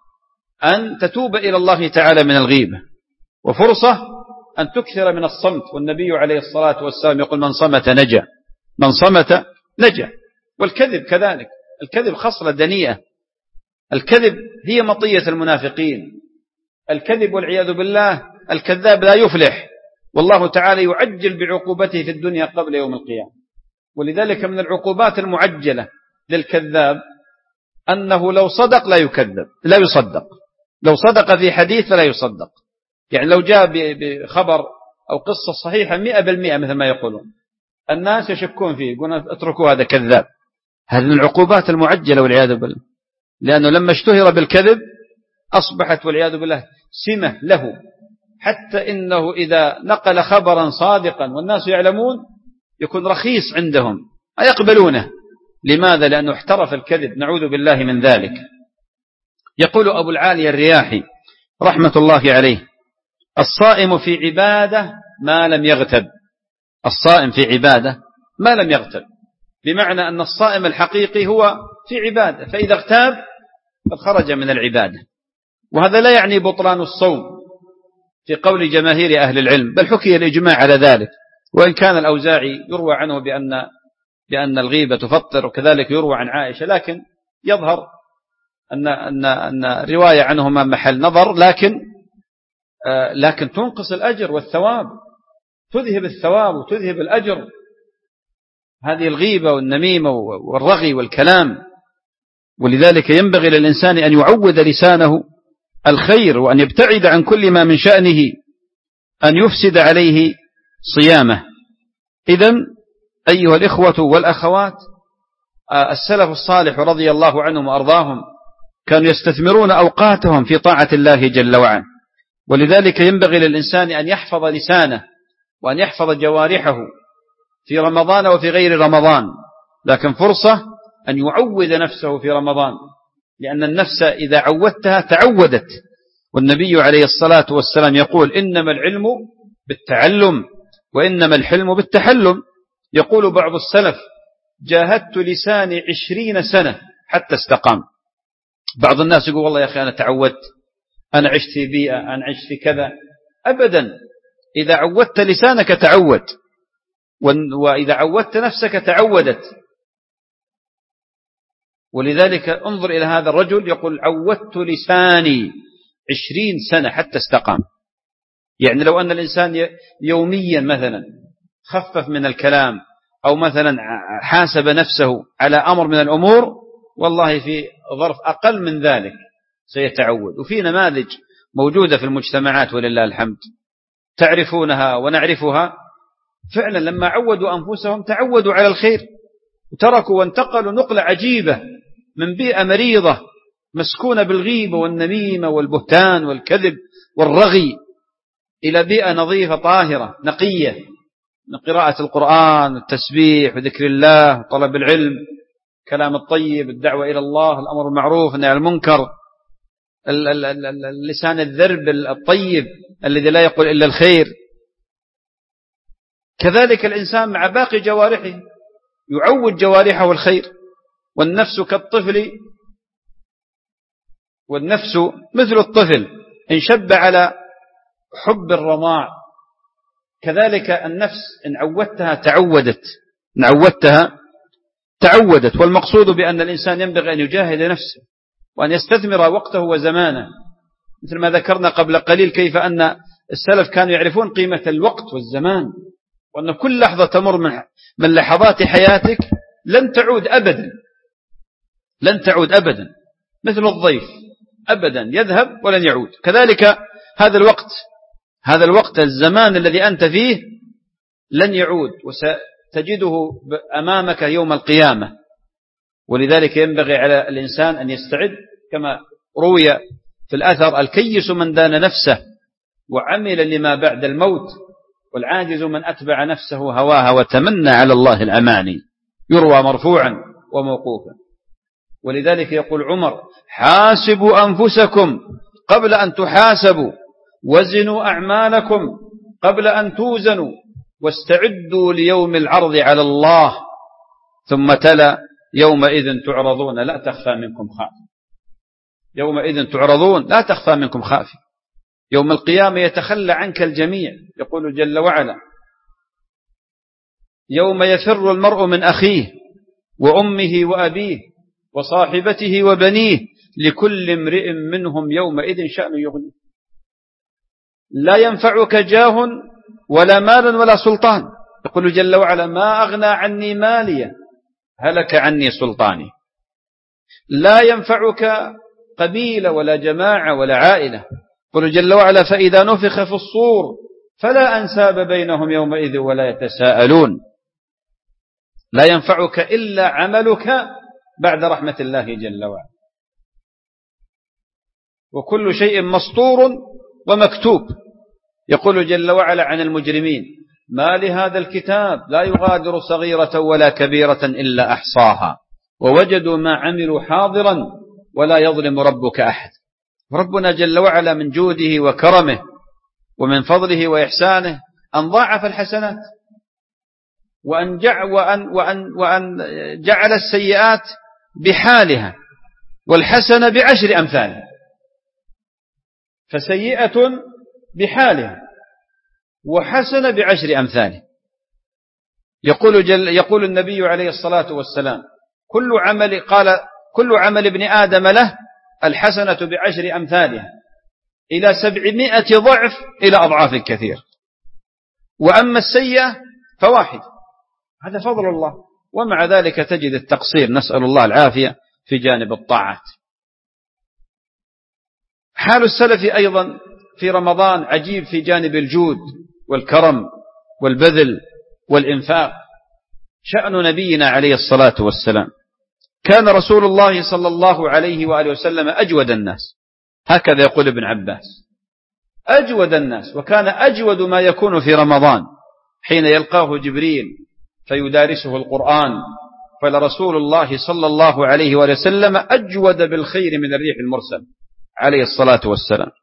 أن تتوب إلى الله تعالى من الغيبة، وفرصة أن تكثر من الصمت. والنبي عليه الصلاة والسلام يقول: من صمت نجا، من صمت نجا. والكذب كذلك، الكذب خصلة دنيئة. الكذب هي مطية المنافقين. الكذب والعياذ بالله، الكذاب لا يفلح، والله تعالى يعجل بعقوبته في الدنيا قبل يوم القيامة. ولذلك من العقوبات المعجلة للكذاب أنه لو صدق لا يصدق. لو صدق في حديث فلا يصدق. يعني لو جاء بخبر أو قصة صحيحة 100% مثل ما يقولون، الناس يشكون فيه، يقولون اتركوا هذا كذاب. هذه من العقوبات المعجلة والعياذ بالله، لأنه لما اشتهر بالكذب أصبحت والعياذ بالله سمة له، حتى إنه إذا نقل خبرا صادقا والناس يعلمون يكون رخيص عندهم، يقبلونه. لماذا؟ لأنه احترف الكذب، نعوذ بالله من ذلك. يقول أبو العالي الرياحي رحمة الله عليه: الصائم في عبادة ما لم يغتب. الصائم في عبادة ما لم يغتب، بمعنى أن الصائم الحقيقي هو في عبادة، فإذا اغتاب قد خرج من العبادة. وهذا لا يعني بطلان الصوم في قول جماهير أهل العلم، بل حكي الإجماع على ذلك. وإن كان الأوزاعي يروى عنه بأن الغيبة تفطر، وكذلك يروى عن عائشة، لكن يظهر أن الرواية عنهما محل نظر، لكن تنقص الأجر والثواب، تذهب الثواب وتذهب الأجر. هذه الغيبة والنميمة والرغي والكلام. ولذلك ينبغي للإنسان أن يعود لسانه الخير، وأن يبتعد عن كل ما من شأنه أن يفسد عليه صيامه. إذن أيها الإخوة والأخوات، السلف الصالح رضي الله عنهم وأرضاهم كانوا يستثمرون أوقاتهم في طاعة الله جل وعلا، ولذلك ينبغي للإنسان أن يحفظ لسانه وأن يحفظ جوارحه في رمضان وفي غير رمضان، لكن فرصة أن يعود نفسه في رمضان، لأن النفس إذا عودتها تعودت. والنبي عليه الصلاة والسلام يقول: إنما العلم بالتعلم وإنما الحلم بالتحلم. يقول بعض السلف: جاهدت لساني 20 سنة حتى استقام. بعض الناس يقول: والله يا أخي أنا تعودت، أنا عشت في بيئة، أنا عشت في كذا. أبدا، إذا عودت لسانك تعود، وإذا عودت نفسك تعودت. ولذلك انظر إلى هذا الرجل يقول: عودت لساني 20 سنة حتى استقام. يعني لو أن الإنسان يوميا مثلا خفف من الكلام، أو مثلا حاسب نفسه على أمر من الأمور، والله في ظرف أقل من ذلك سيتعود. وفي نماذج موجودة في المجتمعات ولله الحمد، تعرفونها ونعرفها. فعلا لما عودوا أنفسهم تعودوا على الخير، وتركوا وانتقلوا نقلة عجيبة من بيئة مريضة مسكونة بالغيبة والنميمة والبهتان والكذب والرغي، إلى بيئة نظيفة طاهرة نقية، من قراءة القرآن والتسبيح وذكر الله وطلب العلم، كلام الطيب، الدعوة إلى الله، الأمر بالمعروف والنهي عن المنكر، اللسان الذرب الطيب الذي لا يقول إلا الخير. كذلك الإنسان مع باقي جوارحه يعود جوارحه الخير. والنفس كالطفل، والنفس مثل الطفل إن شب على حب الرضاع، كذلك النفس إن عودتها تعودت، إن عودتها تعودت. والمقصود بأن الإنسان ينبغي أن يجاهد نفسه وأن يستثمر وقته وزمانه، مثل ما ذكرنا قبل قليل كيف أن السلف كانوا يعرفون قيمة الوقت والزمان، وأن كل لحظة تمر من لحظات حياتك لن تعود أبدا، لن تعود أبدا، مثل الضيف أبدا يذهب ولن يعود. كذلك هذا الوقت الزمان الذي أنت فيه لن يعود، وستجده أمامك يوم القيامة. ولذلك ينبغي على الإنسان أن يستعد، كما روي في الأثر: الكيس من دان نفسه وعمل لما بعد الموت، والعاجز من أتبع نفسه هواها وتمنى على الله الأماني. يروى مرفوعا وموقوفا. ولذلك يقول عمر: حاسبوا أنفسكم قبل أن تحاسبوا، وزنوا أعمالكم قبل أن توزنوا، واستعدوا ليوم العرض على الله. ثم تلا: يومئذ تعرضون لا تخفى منكم خافية. يومئذ تعرضون لا تخفى منكم خافية. يوم القيامة يتخلى عنك الجميع. يقول جل وعلا: يوم يفر المرء من أخيه وأمه وأبيه وصاحبته وبنيه لكل امرئ منهم يومئذ شأن يغنيه. لا ينفعك جاه ولا مال ولا سلطان. يقول جل وعلا: ما أغنى عني مالي هلك عني سلطاني. لا ينفعك قبيلة ولا جماعة ولا عائلة. يقول جل وعلا: فإذا نفخ في الصور فلا أنساب بينهم يومئذ ولا يتساءلون. لا ينفعك إلا عملك بعد رحمة الله جل وعلا. وكل شيء مسطور ومكتوب. يقول جل وعلا عن المجرمين: ما لهذا الكتاب لا يغادر صغيرة ولا كبيرة إلا أحصاها ووجدوا ما عملوا حاضرا ولا يظلم ربك أحد. ربنا جل وعلا من جوده وكرمه ومن فضله وإحسانه أن ضاعف الحسنات، وأن جعل السيئات بحالها والحسنة بعشر أمثالها. فسيئة بحالها وحسنة بعشر أمثالها. يقول النبي عليه الصلاة والسلام: كل عمل ابن آدم له الحسنة بعشر أمثالها إلى 700 ضعف إلى أضعاف كثير، وأما السيئة فواحد. هذا فضل الله. ومع ذلك تجد التقصير، نسأل الله العافية، في جانب الطاعات. حال السلف أيضا في رمضان عجيب في جانب الجود والكرم والبذل والإنفاق. شأن نبينا عليه الصلاة والسلام كان رسول الله صلى الله عليه وآله وسلم أجود الناس، هكذا يقول ابن عباس، أجود الناس، وكان أجود ما يكون في رمضان حين يلقاه جبريل فيدارسه القرآن، فلرسول الله صلى الله عليه وآله وسلم أجود بالخير من الريح المرسل عليه الصلاة والسلام.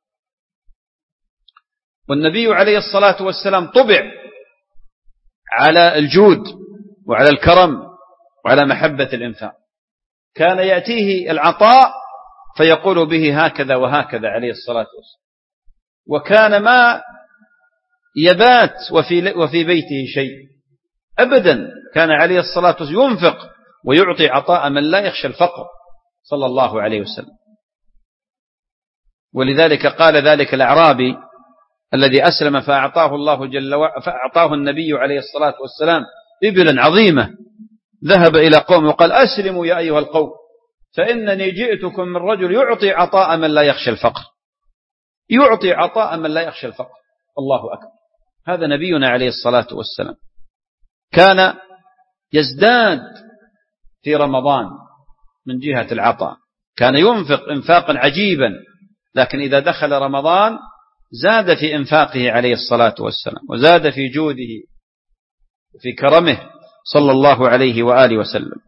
والنبي عليه الصلاة والسلام طبع على الجود وعلى الكرم وعلى محبة الإنفاق، كان يأتيه العطاء فيقول به هكذا وهكذا عليه الصلاة والسلام، وكان ما يبات وفي بيته شيء أبدا، كان عليه الصلاة والسلام ينفق ويعطي عطاء من لا يخشى الفقر صلى الله عليه وسلم. ولذلك قال ذلك الأعرابي الذي أسلم فأعطاه النبي عليه الصلاة والسلام إبلا عظيمة، ذهب إلى قوم وقال أسلموا يا أيها القوم فإنني جئتكم من رجل يعطي عطاء من لا يخشى الفقر، يعطي عطاء من لا يخشى الفقر. الله أكبر، هذا نبينا عليه الصلاة والسلام. كان يزداد في رمضان من جهة العطاء، كان ينفق إنفاقا عجيبا، لكن إذا دخل رمضان زاد في إنفاقه عليه الصلاة والسلام، وزاد في جوده وفي كرمه صلى الله عليه وآله وسلم.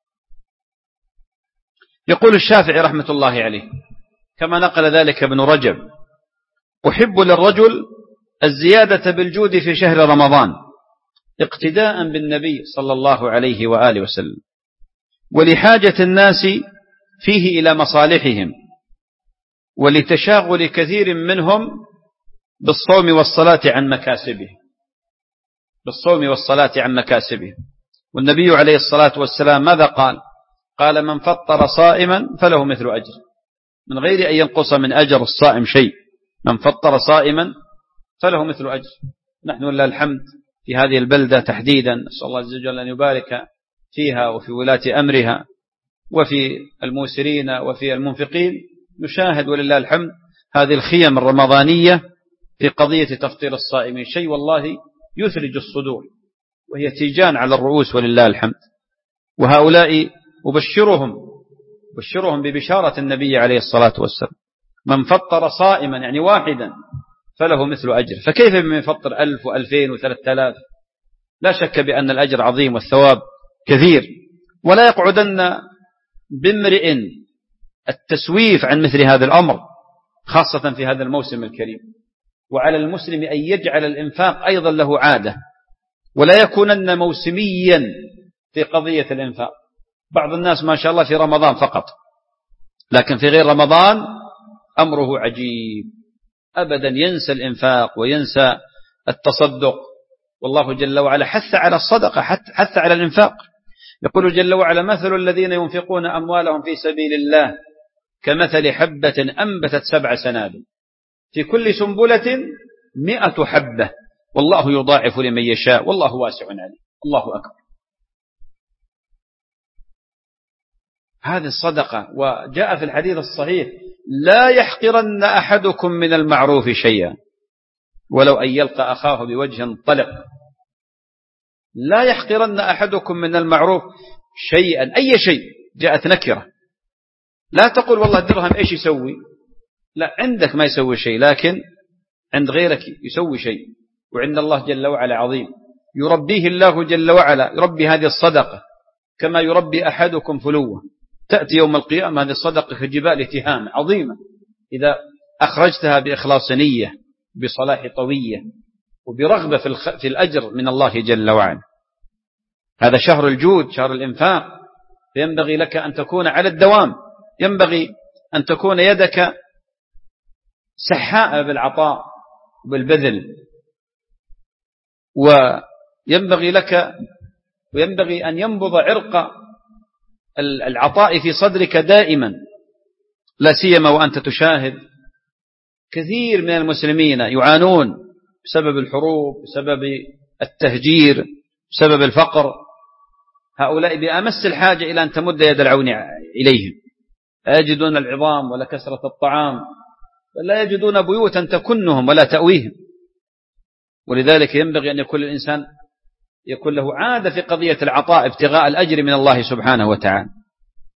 يقول الشافعي رحمة الله عليه كما نقل ذلك ابن رجب: أحب للرجل الزيادة بالجود في شهر رمضان اقتداء بالنبي صلى الله عليه وآله وسلم، ولحاجة الناس فيه إلى مصالحهم، ولتشاغل كثير منهم بالصوم والصلاة عن مكاسبه. والنبي عليه الصلاة والسلام ماذا قال؟ قال: من فطر صائما فله مثل أجر، من غير أن ينقص من أجر الصائم شيء، من فطر صائما فله مثل أجر. نحن لله الحمد في هذه البلدة تحديدا، نسأل الله عز وجل أن يبارك فيها وفي ولاة أمرها وفي الموسرين وفي المنفقين، نشاهد ولله الحمد هذه الخيم الرمضانية في قضية تفطير الصائمين، شيء والله يثلج الصدور، وهي تيجان على الرؤوس ولله الحمد. وهؤلاء أبشرهم ببشارة النبي عليه الصلاة والسلام: من فطر صائما يعني واحدا فله مثل أجر. فكيف بمن يفطر 1000 و2000 و3000؟ لا شك بأن الأجر عظيم والثواب كثير. ولا يقعدن بامرئ التسويف عن مثل هذا الأمر، خاصة في هذا الموسم الكريم. وعلى المسلم أن يجعل الإنفاق أيضا له عادة، ولا يكونن موسميا في قضية الإنفاق. بعض الناس ما شاء الله في رمضان فقط، لكن في غير رمضان أمره عجيب، أبدا ينسى الإنفاق وينسى التصدق. والله جل وعلا حث على الصدقة، حث على الإنفاق. يقول جل وعلا: مثل الذين ينفقون أموالهم في سبيل الله كمثل حبة أنبتت 7 سنابل في كل سنبلة 100 حبة والله يضاعف لمن يشاء والله واسع عليم. الله أكبر، هذه الصدقة. وجاء في الحديث الصحيح: لا يحقرن أحدكم من المعروف شيئا ولو أن يلقى أخاه بوجه طلق. لا يحقرن أحدكم من المعروف شيئا، أي شيء، جاءت نكرة. لا تقول والله الدرهم إيش يسوي، لا، عندك ما يسوي شيء، لكن عند غيرك يسوي شيء، وعند الله جل وعلا عظيم. يربيه الله جل وعلا، يربي هذه الصدقة كما يربي أحدكم فلوة، تأتي يوم القيامة هذه الصدقة كجبال تهام عظيمة إذا أخرجتها بإخلاص نية، بصلاح طوية، وبرغبة في الأجر من الله جل وعلا. هذا شهر الجود، شهر الإنفاق، فينبغي لك أن تكون على الدوام، ينبغي أن تكون يدك سحاء بالعطاء وبالبذل، وينبغي أن ينبض عرق العطاء في صدرك دائما، لا سيما وأنت تشاهد كثير من المسلمين يعانون بسبب الحروب، بسبب التهجير، بسبب الفقر. هؤلاء بأمس الحاجة إلى أن تمد يد العون إليهم، لا يجدون العظام ولا كسرة الطعام، لا يجدون بيوتا تكنهم ولا تأويهم. ولذلك ينبغي أن يكون الإنسان يكون له عادة في قضية العطاء ابتغاء الأجر من الله سبحانه وتعالى.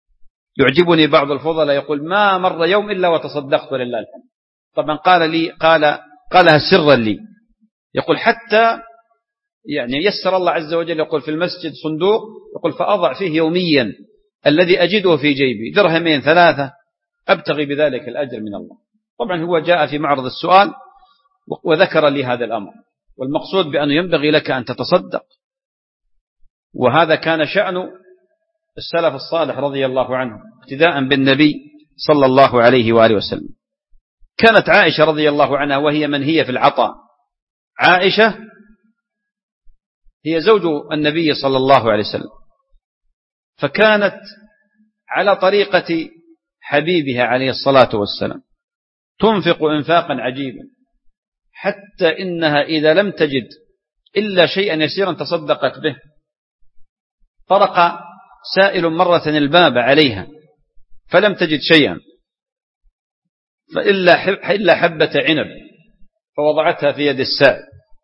يعجبني بعض الفضلاء يقول ما مر يوم إلا وتصدقت ولله الحمد. طبعا قالها سرا لي، يقول حتى يعني يسر الله عز وجل، يقول في المسجد صندوق، يقول فأضع فيه يوميا الذي أجده في جيبي 2 3 أبتغي بذلك الأجر من الله. طبعا هو جاء في معرض السؤال وذكر لي هذا الأمر، والمقصود بأنه ينبغي لك أن تتصدق. وهذا كان شأن السلف الصالح رضي الله عنه اقتداء بالنبي صلى الله عليه وآله وسلم. كانت عائشة رضي الله عنها وهي من هي في العطاء، عائشة هي زوج النبي صلى الله عليه وسلم، فكانت على طريقة حبيبها عليه الصلاة والسلام، تنفق إنفاقا عجيبا، حتى إنها إذا لم تجد إلا شيئا يسيرا تصدقت به. طرق سائل مرة الباب عليها فلم تجد شيئا إلا حبة عنب، فوضعتها في يد السائل،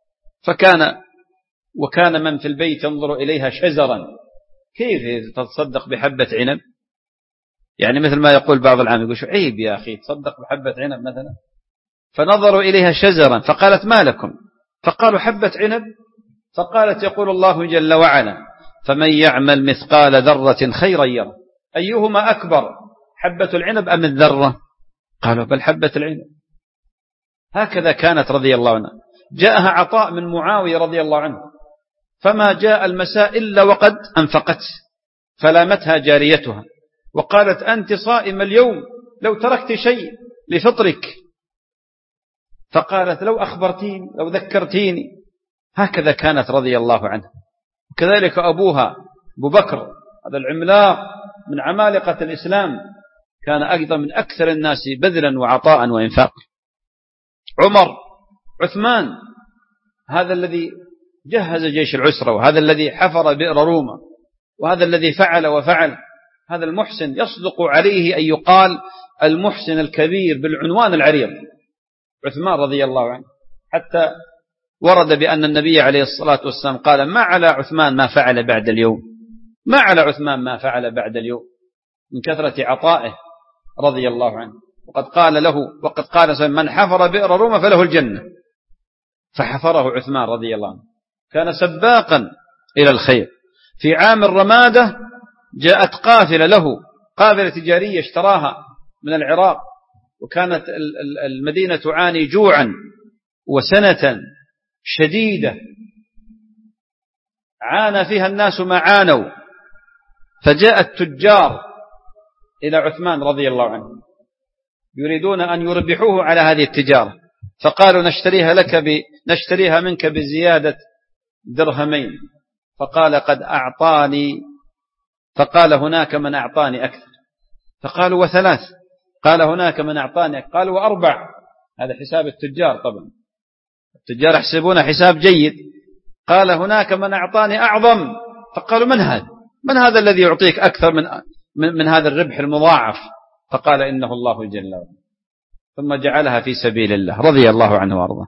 وكان من في البيت ينظر إليها شزرا، كيف تتصدق بحبة عنب؟ يعني مثل ما يقول بعض العام، يقول شو عيب يا أخي تصدق بحبة عنب مثلا. فنظروا إليها شزرا، فقالت ما لكم؟ فقالوا حبة عنب. فقالت يقول الله جل وعلا فمن يعمل مثقال ذرة خيرا يره. أيهما أكبر، حبة العنب أم الذرة؟ قالوا بل حبة العنب. هكذا كانت رضي الله عنها. جاءها عطاء من معاوية رضي الله عنه، فما جاء المساء إلا وقد أنفقت، فلامتها جاريتها وقالت أنت صائم اليوم لو تركت شيء لفطرك. فقالت لو أخبرتيني لو ذكرتيني. هكذا كانت رضي الله عنها. وكذلك أبوها أبو بكر، هذا العملاق من عمالقة الإسلام، كان أيضا من أكثر الناس بذلا وعطاء وإنفاق. عمر، عثمان، هذا الذي جهز جيش العسرة، وهذا الذي حفر بئر روما، وهذا الذي فعل وفعل. هذا المحسن يصدق عليه أن يقال المحسن الكبير بالعنوان العريض، عثمان رضي الله عنه. حتى ورد بأن النبي عليه الصلاة والسلام قال ما على عثمان ما فعل بعد اليوم، ما على عثمان ما فعل بعد اليوم، من كثرة عطائه رضي الله عنه. وقد قال من حفر بئر روما فله الجنة، فحفره عثمان رضي الله عنه. كان سباقا إلى الخير. في عام الرمادة جاءت قافلة له، قافلة تجارية اشتراها من العراق، وكانت المدينة تعاني جوعا وسنة شديدة عانى فيها الناس ما عانوا. فجاء التجار إلى عثمان رضي الله عنه يريدون أن يربحوه على هذه التجارة، فقالوا نشتريها منك بزيادة 2 درهم. فقال قد أعطاني، فقال هناك من أعطاني أكثر. فقالوا و3، قال هناك من أعطاني، قالوا و4. هذا حساب التجار، طبعا التجار يحسبون حساب جيد. قال هناك من أعطاني أعظم. فقالوا من هذا الذي يعطيك أكثر من هذا الربح المضاعف؟ فقال إنه الله جل وعلا. ثم جعلها في سبيل الله رضي الله عنه وارضاه.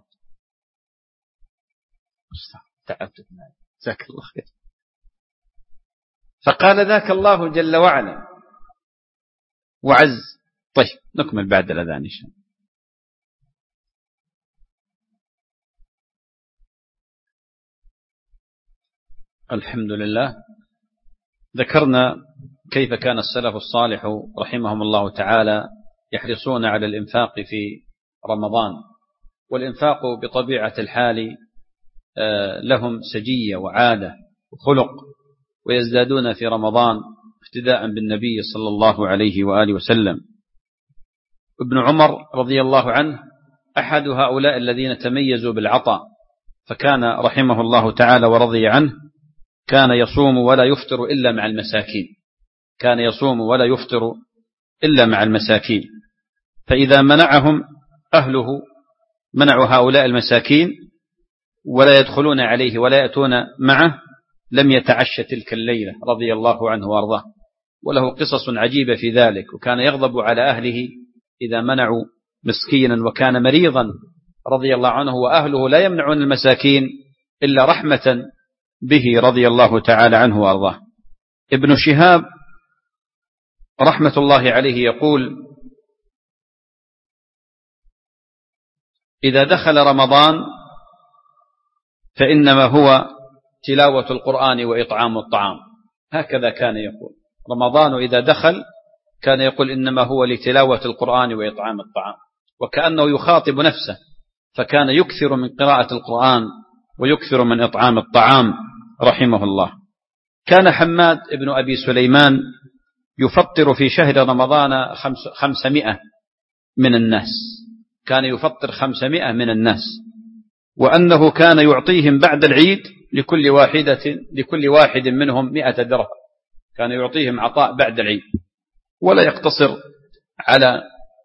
تعبت جزاك الله خير. فقال ذاك الله جل وعلا وعز. طيب نكمل بعد الأذان إن شاء الله. الحمد لله. ذكرنا كيف كان السلف الصالح رحمهم الله تعالى يحرصون على الإنفاق في رمضان، والإنفاق بطبيعة الحال لهم سجية وعادة وخلق، ويزدادون في رمضان اقتداء بالنبي صلى الله عليه وآله وسلم. ابن عمر رضي الله عنه أحد هؤلاء الذين تميزوا بالعطاء، فكان رحمه الله تعالى ورضي عنه كان يصوم ولا يفطر إلا مع المساكين، كان يصوم ولا يفطر إلا مع المساكين. فإذا منعهم أهله، منعوا هؤلاء المساكين ولا يدخلون عليه ولا يأتون معه، لم يتعشى تلك الليلة رضي الله عنه وارضاه. وله قصص عجيبة في ذلك، وكان يغضب على أهله إذا منعوا مسكينا وكان مريضا رضي الله عنه، وأهله لا يمنعون المساكين إلا رحمة به رضي الله تعالى عنه وارضاه. ابن شهاب رحمة الله عليه يقول: إذا دخل رمضان فإنما هو تلاوة القرآن وإطعام الطعام. هكذا كان يقول. رمضان إذا دخل كان يقول إنما هو لتلاوة القرآن وإطعام الطعام، وكأنه يخاطب نفسه، فكان يكثر من قراءة القرآن ويكثر من إطعام الطعام رحمه الله. كان حماد بن أبي سليمان يفطر في شهر رمضان 500 من الناس، كان يفطر 500 من الناس، وأنه كان يعطيهم بعد العيد لكل واحد منهم 100 درهم، كان يعطيهم عطاء بعد العيد، ولا يقتصر على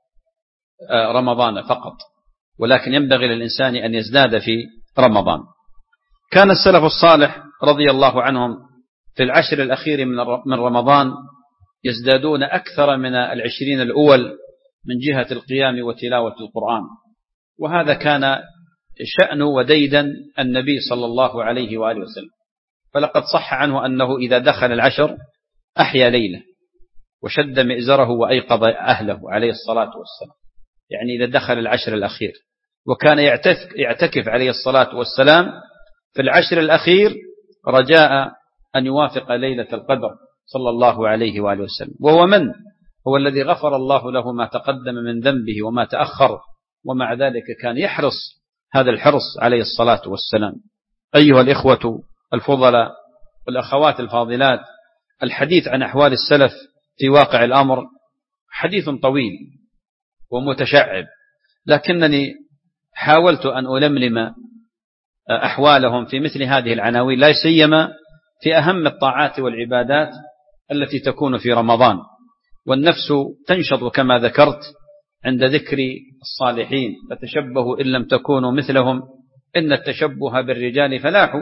رمضان فقط، ولكن ينبغي للإنسان أن يزداد في رمضان. كان السلف الصالح رضي الله عنهم في العشر الأخير من رمضان يزدادون أكثر من 20 الأول من جهة القيام وتلاوة القرآن، وهذا كان شأن وديدا النبي صلى الله عليه وآله وسلم. فلقد صح عنه أنه إذا دخل العشر أحيا ليلة وشد مئزره وأيقظ أهله عليه الصلاة والسلام، يعني إذا دخل العشر الأخير. وكان يعتكف عليه الصلاة والسلام في العشر الأخير رجاء أن يوافق ليلة القدر صلى الله عليه وآله وسلم. وهو هو الذي غفر الله له ما تقدم من ذنبه وما تأخر، ومع ذلك كان يحرص هذا الحرص عليه الصلاة والسلام. أيها الإخوة الفضلاء والأخوات الفاضلات، الحديث عن أحوال السلف في واقع الأمر حديث طويل ومتشعب، لكنني حاولت أن ألملم أحوالهم في مثل هذه العناوين، لا سيما في أهم الطاعات والعبادات التي تكون في رمضان. والنفس تنشط كما ذكرت عند ذكر الصالحين، فتشبهوا إن لم تكونوا مثلهم إن التشبه بالرجال فلاح.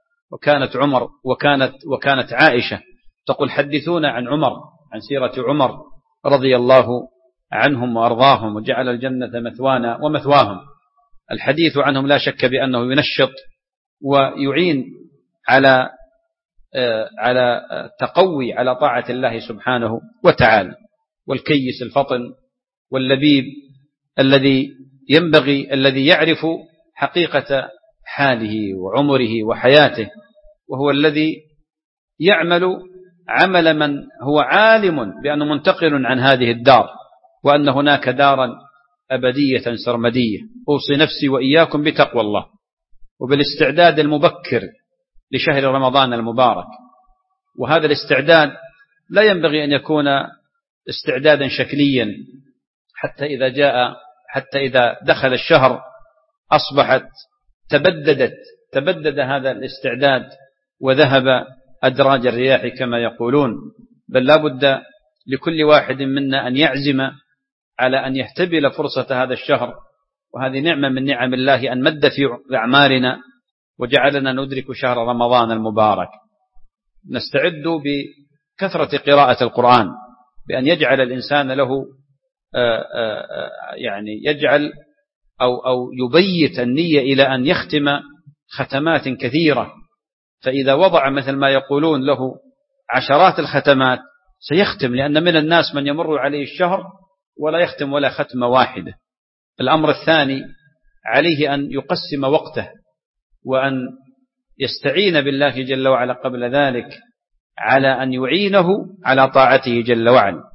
وكانت عائشة تقول: حدثونا عن عمر، عن سيرة عمر رضي الله عنهم وأرضاهم، وجعل الجنة مثوانا ومثواهم. الحديث عنهم لا شك بأنه ينشط ويعين على تقوي على طاعة الله سبحانه وتعالى. والكيس الفطن واللبيب الذي يعرف حقيقة حاله وعمره وحياته، وهو الذي يعمل عمل من هو عالم بأنه منتقل عن هذه الدار، وأن هناك دارا أبدية سرمدية. أوصي نفسي وإياكم بتقوى الله وبالاستعداد المبكر لشهر رمضان المبارك. وهذا الاستعداد لا ينبغي أن يكون استعدادا شكليا حتى إذا دخل الشهر أصبحت تبدد هذا الاستعداد وذهب أدراج الرياح كما يقولون. بل لا بد لكل واحد منا أن يعزم على أن يحتبل فرصة هذا الشهر، وهذه نعمة من نعم الله أن مد في أعمارنا وجعلنا ندرك شهر رمضان المبارك. نستعد بكثرة قراءة القرآن، بأن يجعل الإنسان له يعني يجعل أو يبيت النية إلى أن يختم ختمات كثيرة، فإذا وضع مثل ما يقولون له عشرات الختمات سيختم، لأن من الناس من يمر عليه الشهر ولا يختم ولا ختمة واحدة. الأمر الثاني عليه أن يقسم وقته، وأن يستعين بالله جل وعلا قبل ذلك على أن يعينه على طاعته جل وعلا.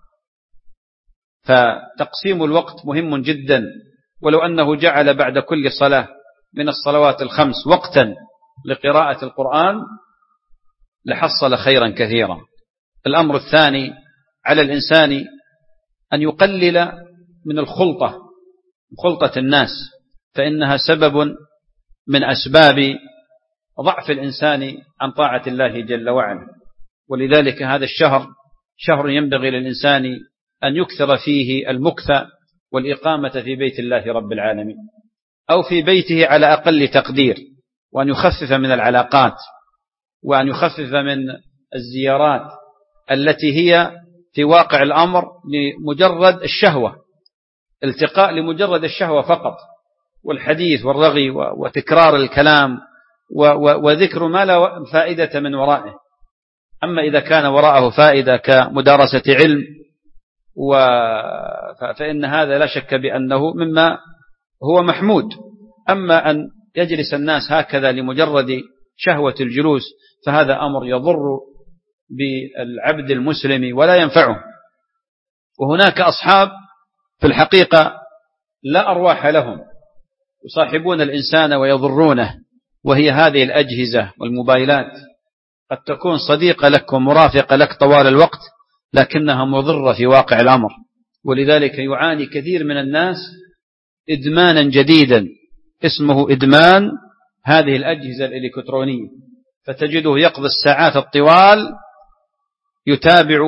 فتقسيم الوقت مهم جدا، ولو أنه جعل بعد كل صلاة من الصلوات الخمس وقتا لقراءة القرآن لحصل خيرا كثيرا. الأمر الثاني على الإنسان أن يقلل من خلطة الناس، فإنها سبب من أسباب ضعف الإنسان عن طاعة الله جل وعلا. ولذلك هذا الشهر شهر ينبغي للإنسان أن يكثر فيه المكث والإقامة في بيت الله رب العالمين، أو في بيته على أقل تقدير، وأن يخفف من العلاقات، وأن يخفف من الزيارات التي هي في واقع الأمر لمجرد الشهوة، التقاء لمجرد الشهوة فقط، والحديث والرغي وتكرار الكلام وذكر ما لا فائدة من ورائه. أما إذا كان وراءه فائدة كمدارسة علم فإن هذا لا شك بأنه مما هو محمود. أما أن يجلس الناس هكذا لمجرد شهوة الجلوس فهذا أمر يضر بالعبد المسلم ولا ينفعه. وهناك أصحاب في الحقيقة لا أرواح لهم يصاحبون الإنسان ويضرونه، وهي هذه الأجهزة والموبايلات. قد تكون صديقة لك ومرافقة لك طوال الوقت لكنها مضرة في واقع الأمر، ولذلك يعاني كثير من الناس إدمانا جديدا اسمه إدمان هذه الأجهزة الإلكترونية، فتجده يقضي الساعات الطوال يتابع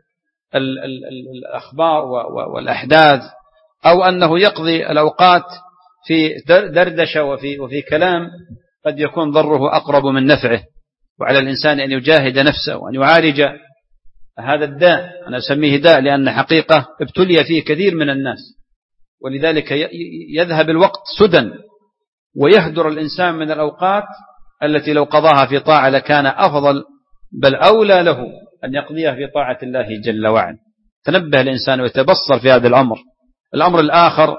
الأخبار والأحداث، أو أنه يقضي الأوقات في دردشة وفي كلام قد يكون ضره أقرب من نفعه. وعلى الإنسان أن يجاهد نفسه وأن يعالج هذا الداء. أنا أسميه داء لأن حقيقة ابتلي فيه كثير من الناس، ولذلك يذهب الوقت سدى ويهدر الإنسان من الأوقات التي لو قضاها في طاعة لكان أفضل، بل أولى له أن يقضيها في طاعة الله جل وعلا. تنبه الإنسان ويتبصر في هذا الأمر. الأمر الآخر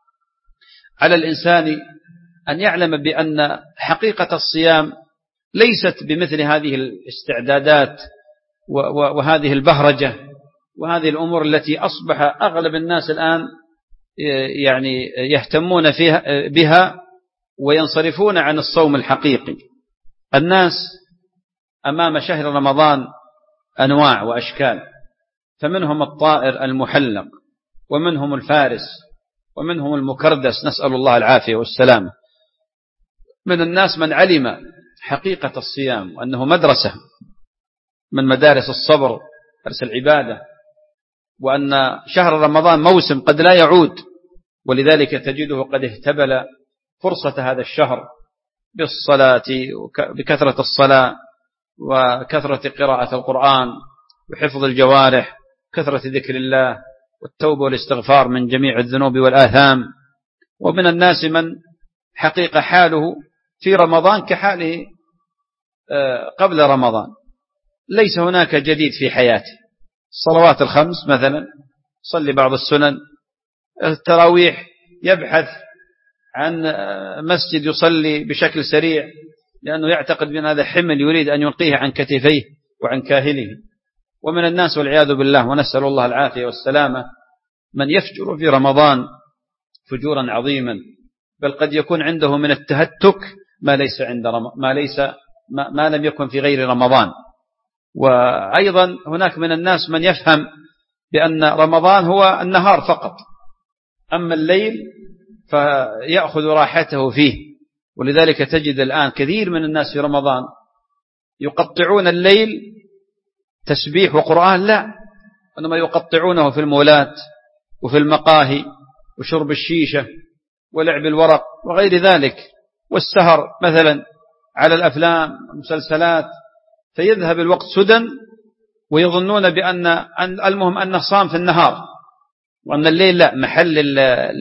على الإنسان أن يعلم بأن حقيقة الصيام ليست بمثل هذه الاستعدادات وهذه البهرجة وهذه الأمور التي أصبح أغلب الناس الآن يعني يهتمون بها وينصرفون عن الصوم الحقيقي. الناس أمام شهر رمضان أنواع وأشكال، فمنهم الطائر المحلق، ومنهم الفارس، ومنهم المكردس، نسأل الله العافية والسلامة. من الناس من علم حقيقة الصيام وأنه مدرسة من مدارس الصبر، درس العبادة، وأن شهر رمضان موسم قد لا يعود، ولذلك تجده قد اهتبل فرصة هذا الشهر بالصلاة، بكثرة الصلاة وكثرة قراءة القرآن وحفظ الجوارح، كثرة ذكر الله والتوبة والاستغفار من جميع الذنوب والآثام. ومن الناس من حقيقة حاله في رمضان كحاله قبل رمضان، ليس هناك جديد في حياته. الصلوات الخمس مثلا صلي بعض السنن، التراويح يبحث عن مسجد يصلي بشكل سريع لأنه يعتقد بأن هذا حمل يريد أن يلقيه عن كتفيه وعن كاهله. ومن الناس والعياذ بالله ونسأل الله العافية والسلامة من يفجر في رمضان فجورا عظيما، بل قد يكون عنده من التهتك ما لم يكن في غير رمضان. وأيضا هناك من الناس من يفهم بأن رمضان هو النهار فقط، أما الليل فيأخذ راحته فيه. ولذلك تجد الآن كثير من الناس في رمضان يقطعون الليل تسبيح وقرآن، لا، وإنما يقطعونه في المولات وفي المقاهي وشرب الشيشة ولعب الورق وغير ذلك، والسهر مثلا على الأفلام والمسلسلات، فيذهب الوقت سدى ويظنون بأن المهم أنه صام في النهار، وأن الليل لا، محل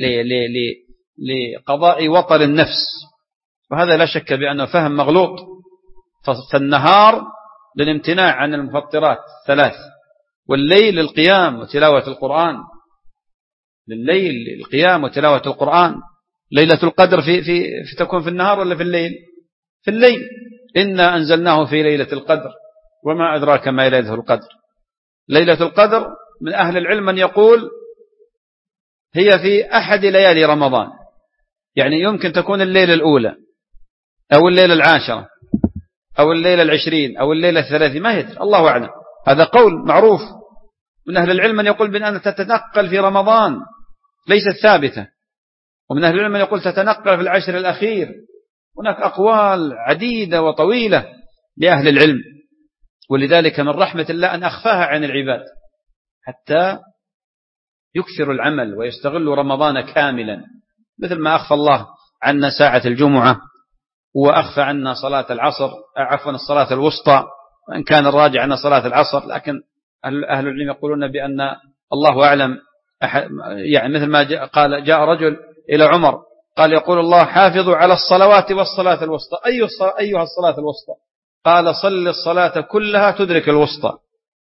لقضاء وطر النفس، وهذا لا شك بأنه فهم مغلوط. فالنهار للامتناع عن المفطرات ثلاث، والليل للقيام وتلاوة القرآن، لليل القيام وتلاوة القرآن. ليلة القدر في تكون في النهار ولا في الليل؟ في الليل. إنا أنزلناه في ليلة القدر وما أدراك ما ليلة القدر. ليلة القدر من أهل العلم من يقول هي في أحد ليالي رمضان، يعني يمكن تكون الليلة الأولى أو الليلة العاشرة أو الليلة العشرين أو الليلة الثلاثين، ما يدري، الله أعلم. هذا قول معروف من أهل العلم من يقول بأن تتنقل في رمضان، ليست ثابتة. ومن أهل العلم من يقول تتنقل في العشر الأخير. هناك أقوال عديدة وطويلة لأهل العلم، ولذلك من رحمة الله أن أخفاها عن العباد حتى يكثر العمل ويستغل رمضان كاملا، مثل ما أخفى الله عنا ساعة الجمعة وأخفى عنا صلاة العصر، عفوا الصلاة الوسطى، وإن كان الراجع عنا صلاة العصر، لكن أهل العلم يقولون بأن الله أعلم. يعني مثل ما قال جاء رجل إلى عمر قال يقول الله حافظوا على الصلوات والصلاة الوسطى. أيها الصلاة الوسطى؟ قال صل الصلاة كلها تدرك الوسطى.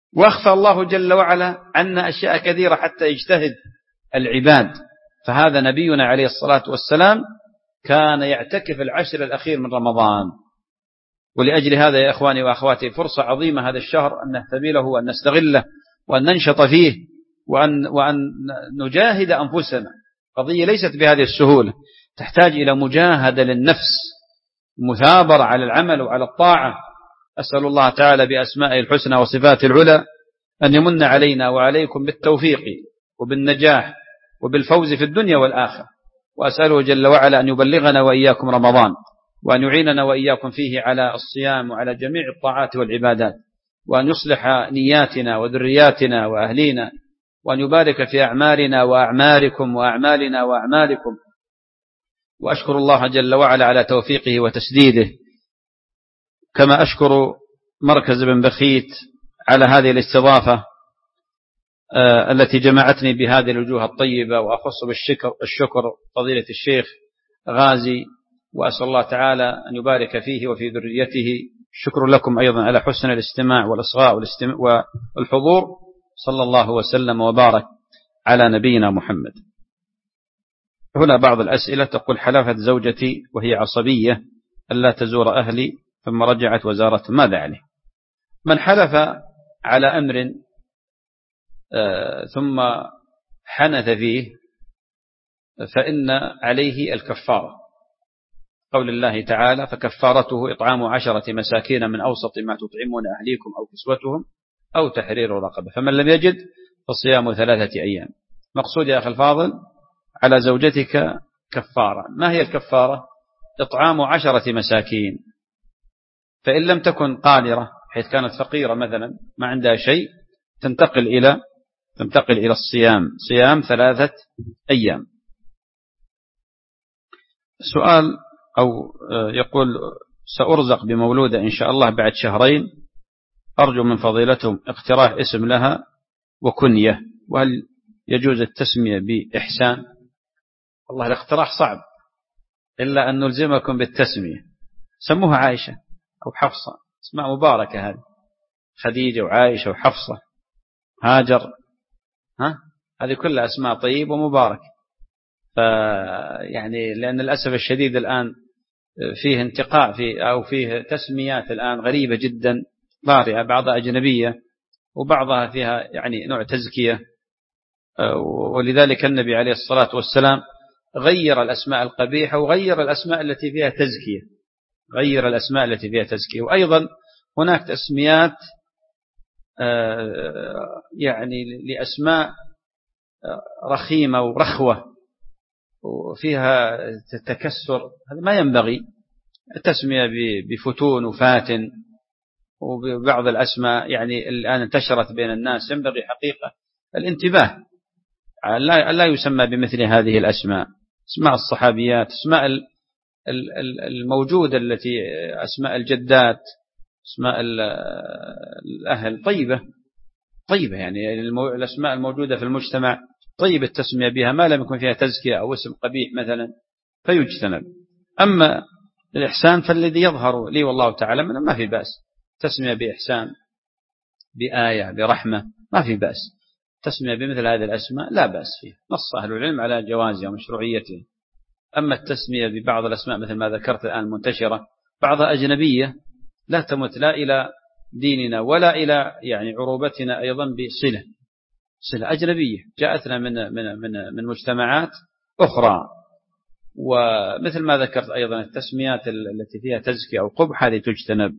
وأخفى الله جل وعلا عنا أشياء كثيرة حتى يجتهد العباد. فهذا نبينا عليه الصلاة والسلام كان يعتكف العشر الأخير من رمضان. ولأجل هذا يا إخواني وأخواتي فرصة عظيمة هذا الشهر أن نهتمله وأن نستغله وأن ننشط فيه وأن نجاهد أنفسنا. قضية ليست بهذه السهولة، تحتاج إلى مجاهدة للنفس، مثابرة على العمل وعلى الطاعة. أسأل الله تعالى بأسمائه الحسنى وصفاته العلى أن يمن علينا وعليكم بالتوفيق وبالنجاح وبالفوز في الدنيا والآخرة. وأسأله جل وعلا أن يبلغنا وإياكم رمضان، وأن يعيننا وإياكم فيه على الصيام وعلى جميع الطاعات والعبادات، وأن يصلح نياتنا وذرياتنا وأهلينا، وأن يبارك في أعمالنا وأعمالكم وأعمالنا وأعمالكم. وأشكر الله جل وعلا على توفيقه وتسديده، كما أشكر مركز بن بخيت على هذه الاستضافة التي جمعتني بهذه الوجوه الطيبة. وأخص بالشكر فضيلة الشيخ غازي، وأسأل الله تعالى أن يبارك فيه وفي ذريته. شكر لكم أيضا على حسن الاستماع والإصغاء والحضور. صلى الله وسلم وبارك على نبينا محمد. هنا بعض الأسئلة تقول: حلفت زوجتي وهي عصبية ألا تزور أهلي ثم رجعت وزارت، ماذا عليه؟ من حلف على أمر ثم حنث فيه فإن عليه الكفارة، قول الله تعالى: فكفارته إطعام 10 مساكين من أوسط ما تطعمون أهليكم أو كسوتهم أو تحرير رقبة، فمن لم يجد فصيام 3 أيام. مقصود يا أخي الفاضل على زوجتك كفارة. ما هي الكفارة؟ إطعام 10 مساكين. فإن لم تكن قادرة، حيث كانت فقيرة مثلا ما عندها شيء، تنتقل إلى الصيام، صيام 3 أيام. سؤال يقول: سأرزق بمولودة إن شاء الله بعد 2 شهر، أرجو من فضيلتهم اقتراح اسم لها وكنية، وهل يجوز التسمية بإحسان؟ والله الاقتراح صعب إلا أن نلزمكم بالتسمية. سموها عائشة أو حفصة، اسماء مباركة هذه، خديجة وعائشة وحفصة هاجر، هذه كلها أسماء طيبة ومباركة. يعني لأن للأسف الشديد الآن فيه انتقاء أو فيه تسميات الآن غريبة جدا ضارئة، بعضها أجنبية وبعضها فيها يعني نوع تزكية. ولذلك النبي عليه الصلاة والسلام غير الأسماء القبيحة وغير الأسماء التي فيها تزكية. وأيضا هناك تسميات يعني لأسماء رخيمة ورخوة وفيها تكسر، هذا ما ينبغي. التسمية بفتون وفاتن وبعض الأسماء يعني الآن انتشرت بين الناس، ينبغي حقيقة الانتباه لا يسمى بمثل هذه الأسماء. اسماء الصحابيات، اسماء الموجودة التي أسماء الجدات، اسماء الأهل طيبة يعني الأسماء الموجودة في المجتمع طيب التسمية بها، ما لم يكن فيها تزكية أو اسم قبيح مثلا فيجتنب. أما الإحسان فالذي يظهر لي والله تعالى منه ما في بأس، تسمية بإحسان، بآية، برحمة، ما في بأس. تسمية بمثل هذه الأسماء لا بأس فيه، نص أهل العلم على جوازها ومشروعيته. أما التسمية ببعض الأسماء مثل ما ذكرت الآن منتشرة، بعضها أجنبية لا تمت لا إلى ديننا ولا إلى يعني عروبتنا، أيضا صلة أجنبية جاءتنا من مجتمعات أخرى. ومثل ما ذكرت أيضا التسميات التي فيها تزكية أو قبح هذه تجتنب.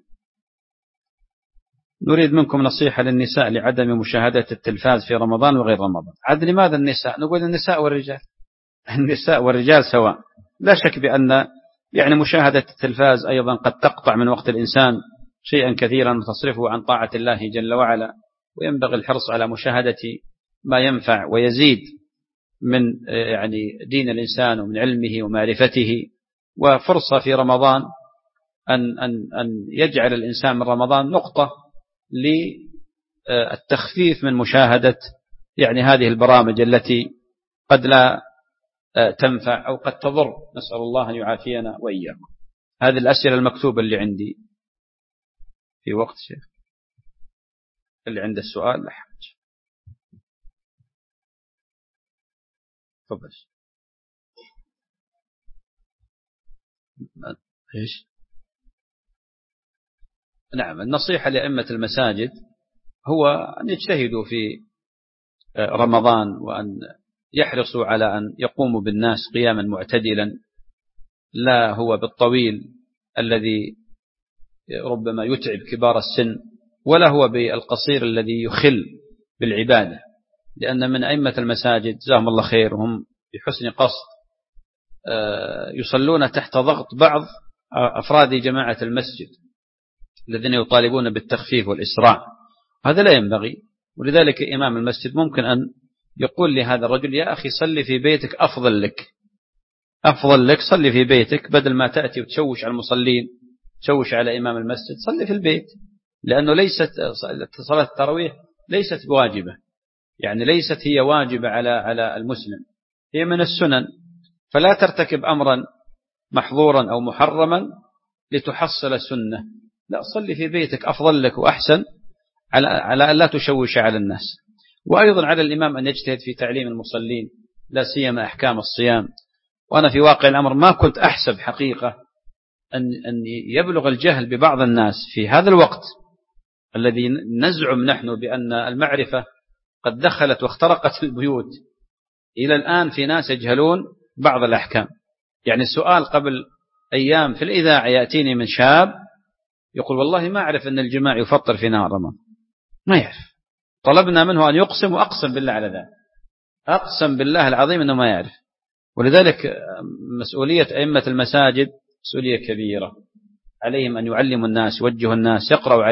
نريد منكم نصيحة للنساء لعدم مشاهدة التلفاز في رمضان وغير رمضان. عاد لماذا النساء؟ نقول النساء والرجال سواء. لا شك بأن يعني مشاهدة التلفاز أيضا قد تقطع من وقت الإنسان شيئا كثيرا وتصرفه عن طاعة الله جل وعلا، وينبغي الحرص على مشاهدة ما ينفع ويزيد من يعني دين الإنسان ومن علمه ومعرفته. وفرصة في رمضان أن يجعل الإنسان من رمضان نقطة للتخفيف من مشاهدة يعني هذه البرامج التي قد لا تنفع أو قد تضر، نسأل الله أن يعافينا وإياكم. هذه الأسئلة المكتوبة اللي عندي في وقت شيخ. اللي عنده السؤال لا حاجة. تفضل. ايش؟ نعم، النصيحة لأئمة المساجد هو أن يجتهدوا في رمضان، وأن يحرصوا على أن يقوموا بالناس قياما معتدلا، لا هو بالطويل الذي ربما يتعب كبار السن، ولا هو بالقصير الذي يخل بالعبادة. لأن من أئمة المساجد جزاهم الله خير وهم بحسن قصد يصلون تحت ضغط بعض أفراد جماعة المسجد الذين يطالبون بالتخفيف والإسراع، هذا لا ينبغي. ولذلك إمام المسجد ممكن أن يقول لهذا الرجل يا أخي صلي في بيتك، أفضل لك صلي في بيتك بدل ما تأتي وتشوش على المصلين، تشوش على إمام المسجد، صلي في البيت. لأنه ليست صلاة التراويح ليست بواجبة، يعني ليست هي واجبة على المسلم، هي من السنن، فلا ترتكب أمرا محظورا أو محرما لتحصل سنة، لا صلي في بيتك أفضل لك وأحسن على أن لا تشوش على الناس. وأيضا على الإمام أن يجتهد في تعليم المصلين لا سيما أحكام الصيام. وأنا في واقع الأمر ما كنت أحسب حقيقة أن يبلغ الجهل ببعض الناس في هذا الوقت الذي نزعم نحن بأن المعرفة قد دخلت واخترقت البيوت، إلى الآن في ناس يجهلون بعض الأحكام. يعني السؤال قبل أيام في الإذاعة يأتيني من شاب يقول والله ما أعرف أن الجماع يفطر في نهار رمضان، ما يعرف. طلبنا منه أن يقسم، وأقسم بالله على ذلك، أقسم بالله العظيم أنه ما يعرف. ولذلك مسؤولية أئمة المساجد مسؤولية كبيرة، عليهم أن يعلموا الناس، يوجهوا الناس، يقرأوا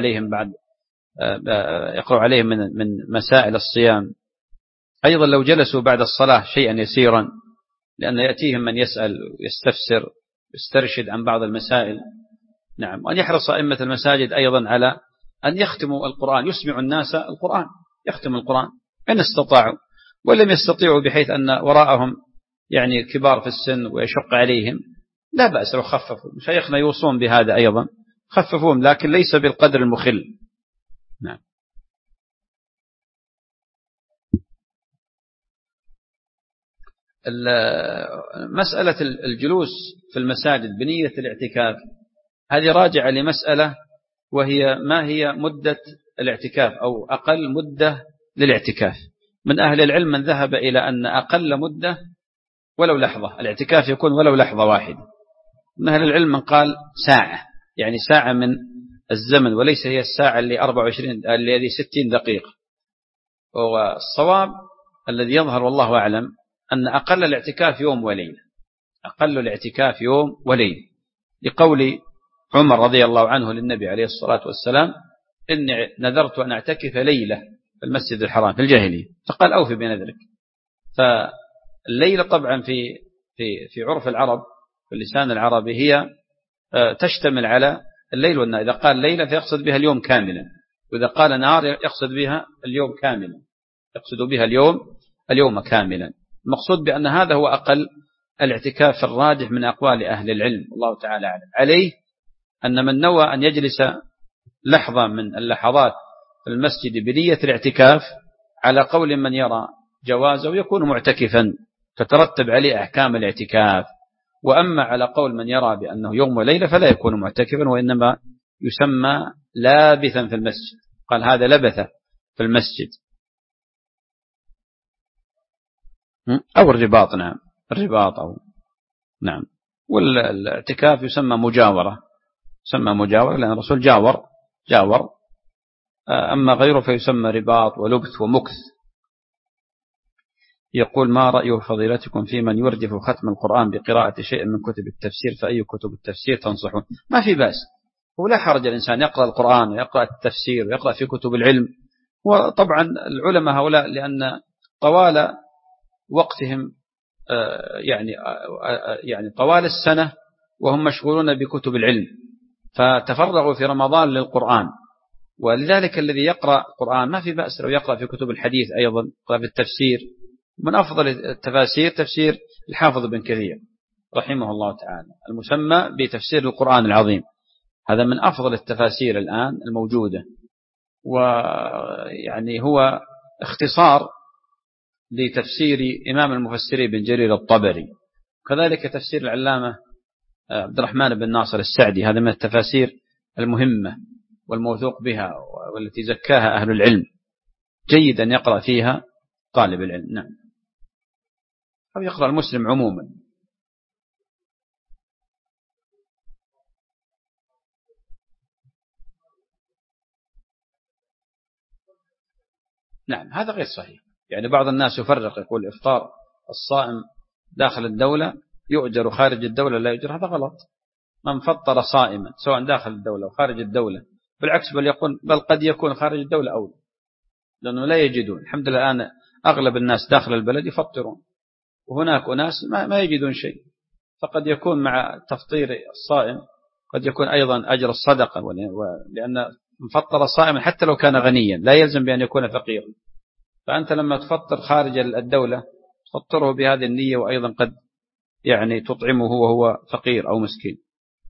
عليهم من مسائل الصيام. أيضا لو جلسوا بعد الصلاة شيئا يسيرا، لأن يأتيهم من يسأل ويستفسر يسترشد عن بعض المسائل. نعم، وأن يحرص أئمة المساجد أيضا على أن يختموا القرآن، يسمع الناس القرآن، يختم القرآن إن استطاعوا، ولم يستطيعوا بحيث أن وراءهم يعني كبار في السن ويشق عليهم، لا بأس لو خففوا. شيخنا يوصون بهذا أيضا، خففوهم لكن ليس بالقدر المخل. نعم. مسألة الجلوس في المساجد بنية الاعتكاف هذه راجعة لمسألة، وهي ما هي مدة الاعتكاف أو أقل مدة للاعتكاف. من أهل العلم من ذهب إلى أن أقل مدة ولو لحظة، الاعتكاف يكون ولو لحظة واحدة. من أهل العلم من قال ساعة، يعني ساعة من الزمن، وليس هي الساعة اللي 24 اللي 60 دقيقة. والصواب الذي يظهر والله أعلم أن أقل الاعتكاف يوم وليلة، أقل الاعتكاف يوم وليلة، لقول عمر رضي الله عنه للنبي عليه الصلاة والسلام إني نذرت أن أعتكف ليلة في المسجد الحرام في الجاهلية، فقال أوفي بنذرك. فالليلة طبعا في عرف العرب في اللسان العربي هي تشتمل على الليل والنهار. إذا قال ليلة فيقصد بها اليوم كاملا، وإذا قال نهار يقصد بها اليوم كاملا، يقصد بها اليوم كاملا. المقصود بأن هذا هو أقل الاعتكاف الراجح من أقوال أهل العلم، الله تعالى أعلم. عليه أن من نوى أن يجلس لحظة من اللحظات في المسجد بنية الاعتكاف على قول من يرى جوازه يكون معتكفا، تترتب عليه أحكام الاعتكاف. وأما على قول من يرى بأنه يوم وليلة فلا يكون معتكفا، وإنما يسمى لابثا في المسجد، قال هذا لبث في المسجد، أو الرباط. نعم، الرباط أو نعم. والاعتكاف يسمى مجاورة، يسمى مجاورة لأن الرسول جاور. أما غيره فيسمى رباط ولبث ومكث. يقول ما رأي فضيلتكم في من يردف ختم القرآن بقراءة شيء من كتب التفسير، فأي كتب التفسير تنصحون؟ ما في بأس، ولا حرج الإنسان يقرأ القرآن ويقرأ التفسير ويقرأ في كتب العلم. وطبعا العلماء هؤلاء لأن طوال وقتهم يعني طوال السنة وهم مشغولون بكتب العلم، فتفرغوا في رمضان للقرآن. ولذلك الذي يقرأ القرآن ما في بأس لو يقرأ في كتب الحديث أيضا، يقرأ في التفسير. من أفضل التفاسير تفسير الحافظ بن كثير رحمه الله تعالى المسمى بتفسير القرآن العظيم، هذا من أفضل التفاسير الآن الموجودة. ويعني هو اختصار لتفسير إمام المفسرين بن جرير الطبري، كذلك تفسير العلامة عبد الرحمن بن ناصر السعدي، هذا من التفاسير المهمة والموثوق بها والتي زكاها أهل العلم، جيد أن يقرأ فيها طالب العلم. نعم، أو يقرأ المسلم عموما. نعم، هذا غير صحيح. يعني بعض الناس يفرق، يقول إفطار الصائم داخل الدولة يؤجر، خارج الدولة لا يؤجر. هذا غلط. من فطر صائما سواء داخل الدولة أو خارج الدولة، بالعكس بل قد يكون خارج الدولة أولى، لأنه لا يجدون. الحمد لله الآن أغلب الناس داخل البلد يفطرون، وهناك أناس ما يجدون شيء، فقد يكون مع تفطير الصائم قد يكون أيضا أجر الصدقة، لأن مفطر صائما حتى لو كان غنيا لا يلزم بأن يكون فقيرا. فأنت لما تفطر خارج الدولة تفطره بهذه النية، وأيضا قد يعني تطعمه وهو فقير أو مسكين.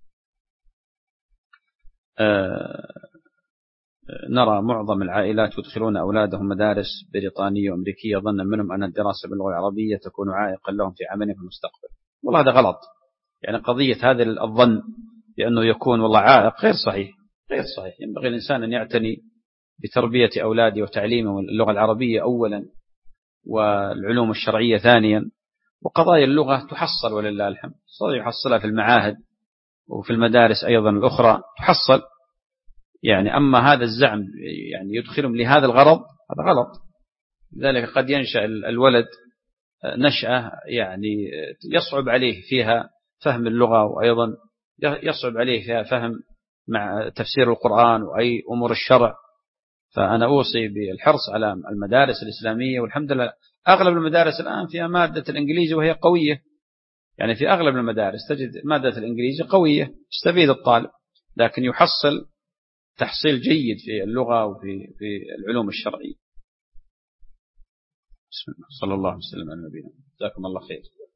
نرى معظم العائلات يدخلون أولادهم مدارس بريطانية وأمريكية ظنا منهم أن الدراسة باللغة العربية تكون عائقا لهم في عملهم في المستقبل. والله هذا غلط. يعني قضية هذا الظن بأنه يكون والله عائق غير صحيح، غير صحيح. ينبغي الإنسان أن يعتني بتربية أولاده وتعليمهم اللغة العربية أولا، والعلوم الشرعية ثانيا. وقضايا اللغة تحصل ولله الحمد، يحصلها في المعاهد وفي المدارس أيضا الأخرى تحصل. يعني أما هذا الزعم يعني يدخلهم لهذا الغرض، هذا غلط. لذلك قد ينشأ الولد نشأة يعني يصعب عليه فيها فهم اللغة، وأيضا يصعب عليه فيها فهم مع تفسير القرآن وأي أمور الشرع. فأنا أوصي بالحرص على المدارس الإسلامية، والحمد لله أغلب المدارس الآن فيها مادة الإنجليزي وهي قوية. يعني في أغلب المدارس تجد مادة الإنجليزي قوية، يستفيد الطالب، لكن يحصل تحصيل جيد في اللغة وفي العلوم الشرعية. بسم الله، صلى الله عليه وسلم على نبينا. جزاكم الله خير.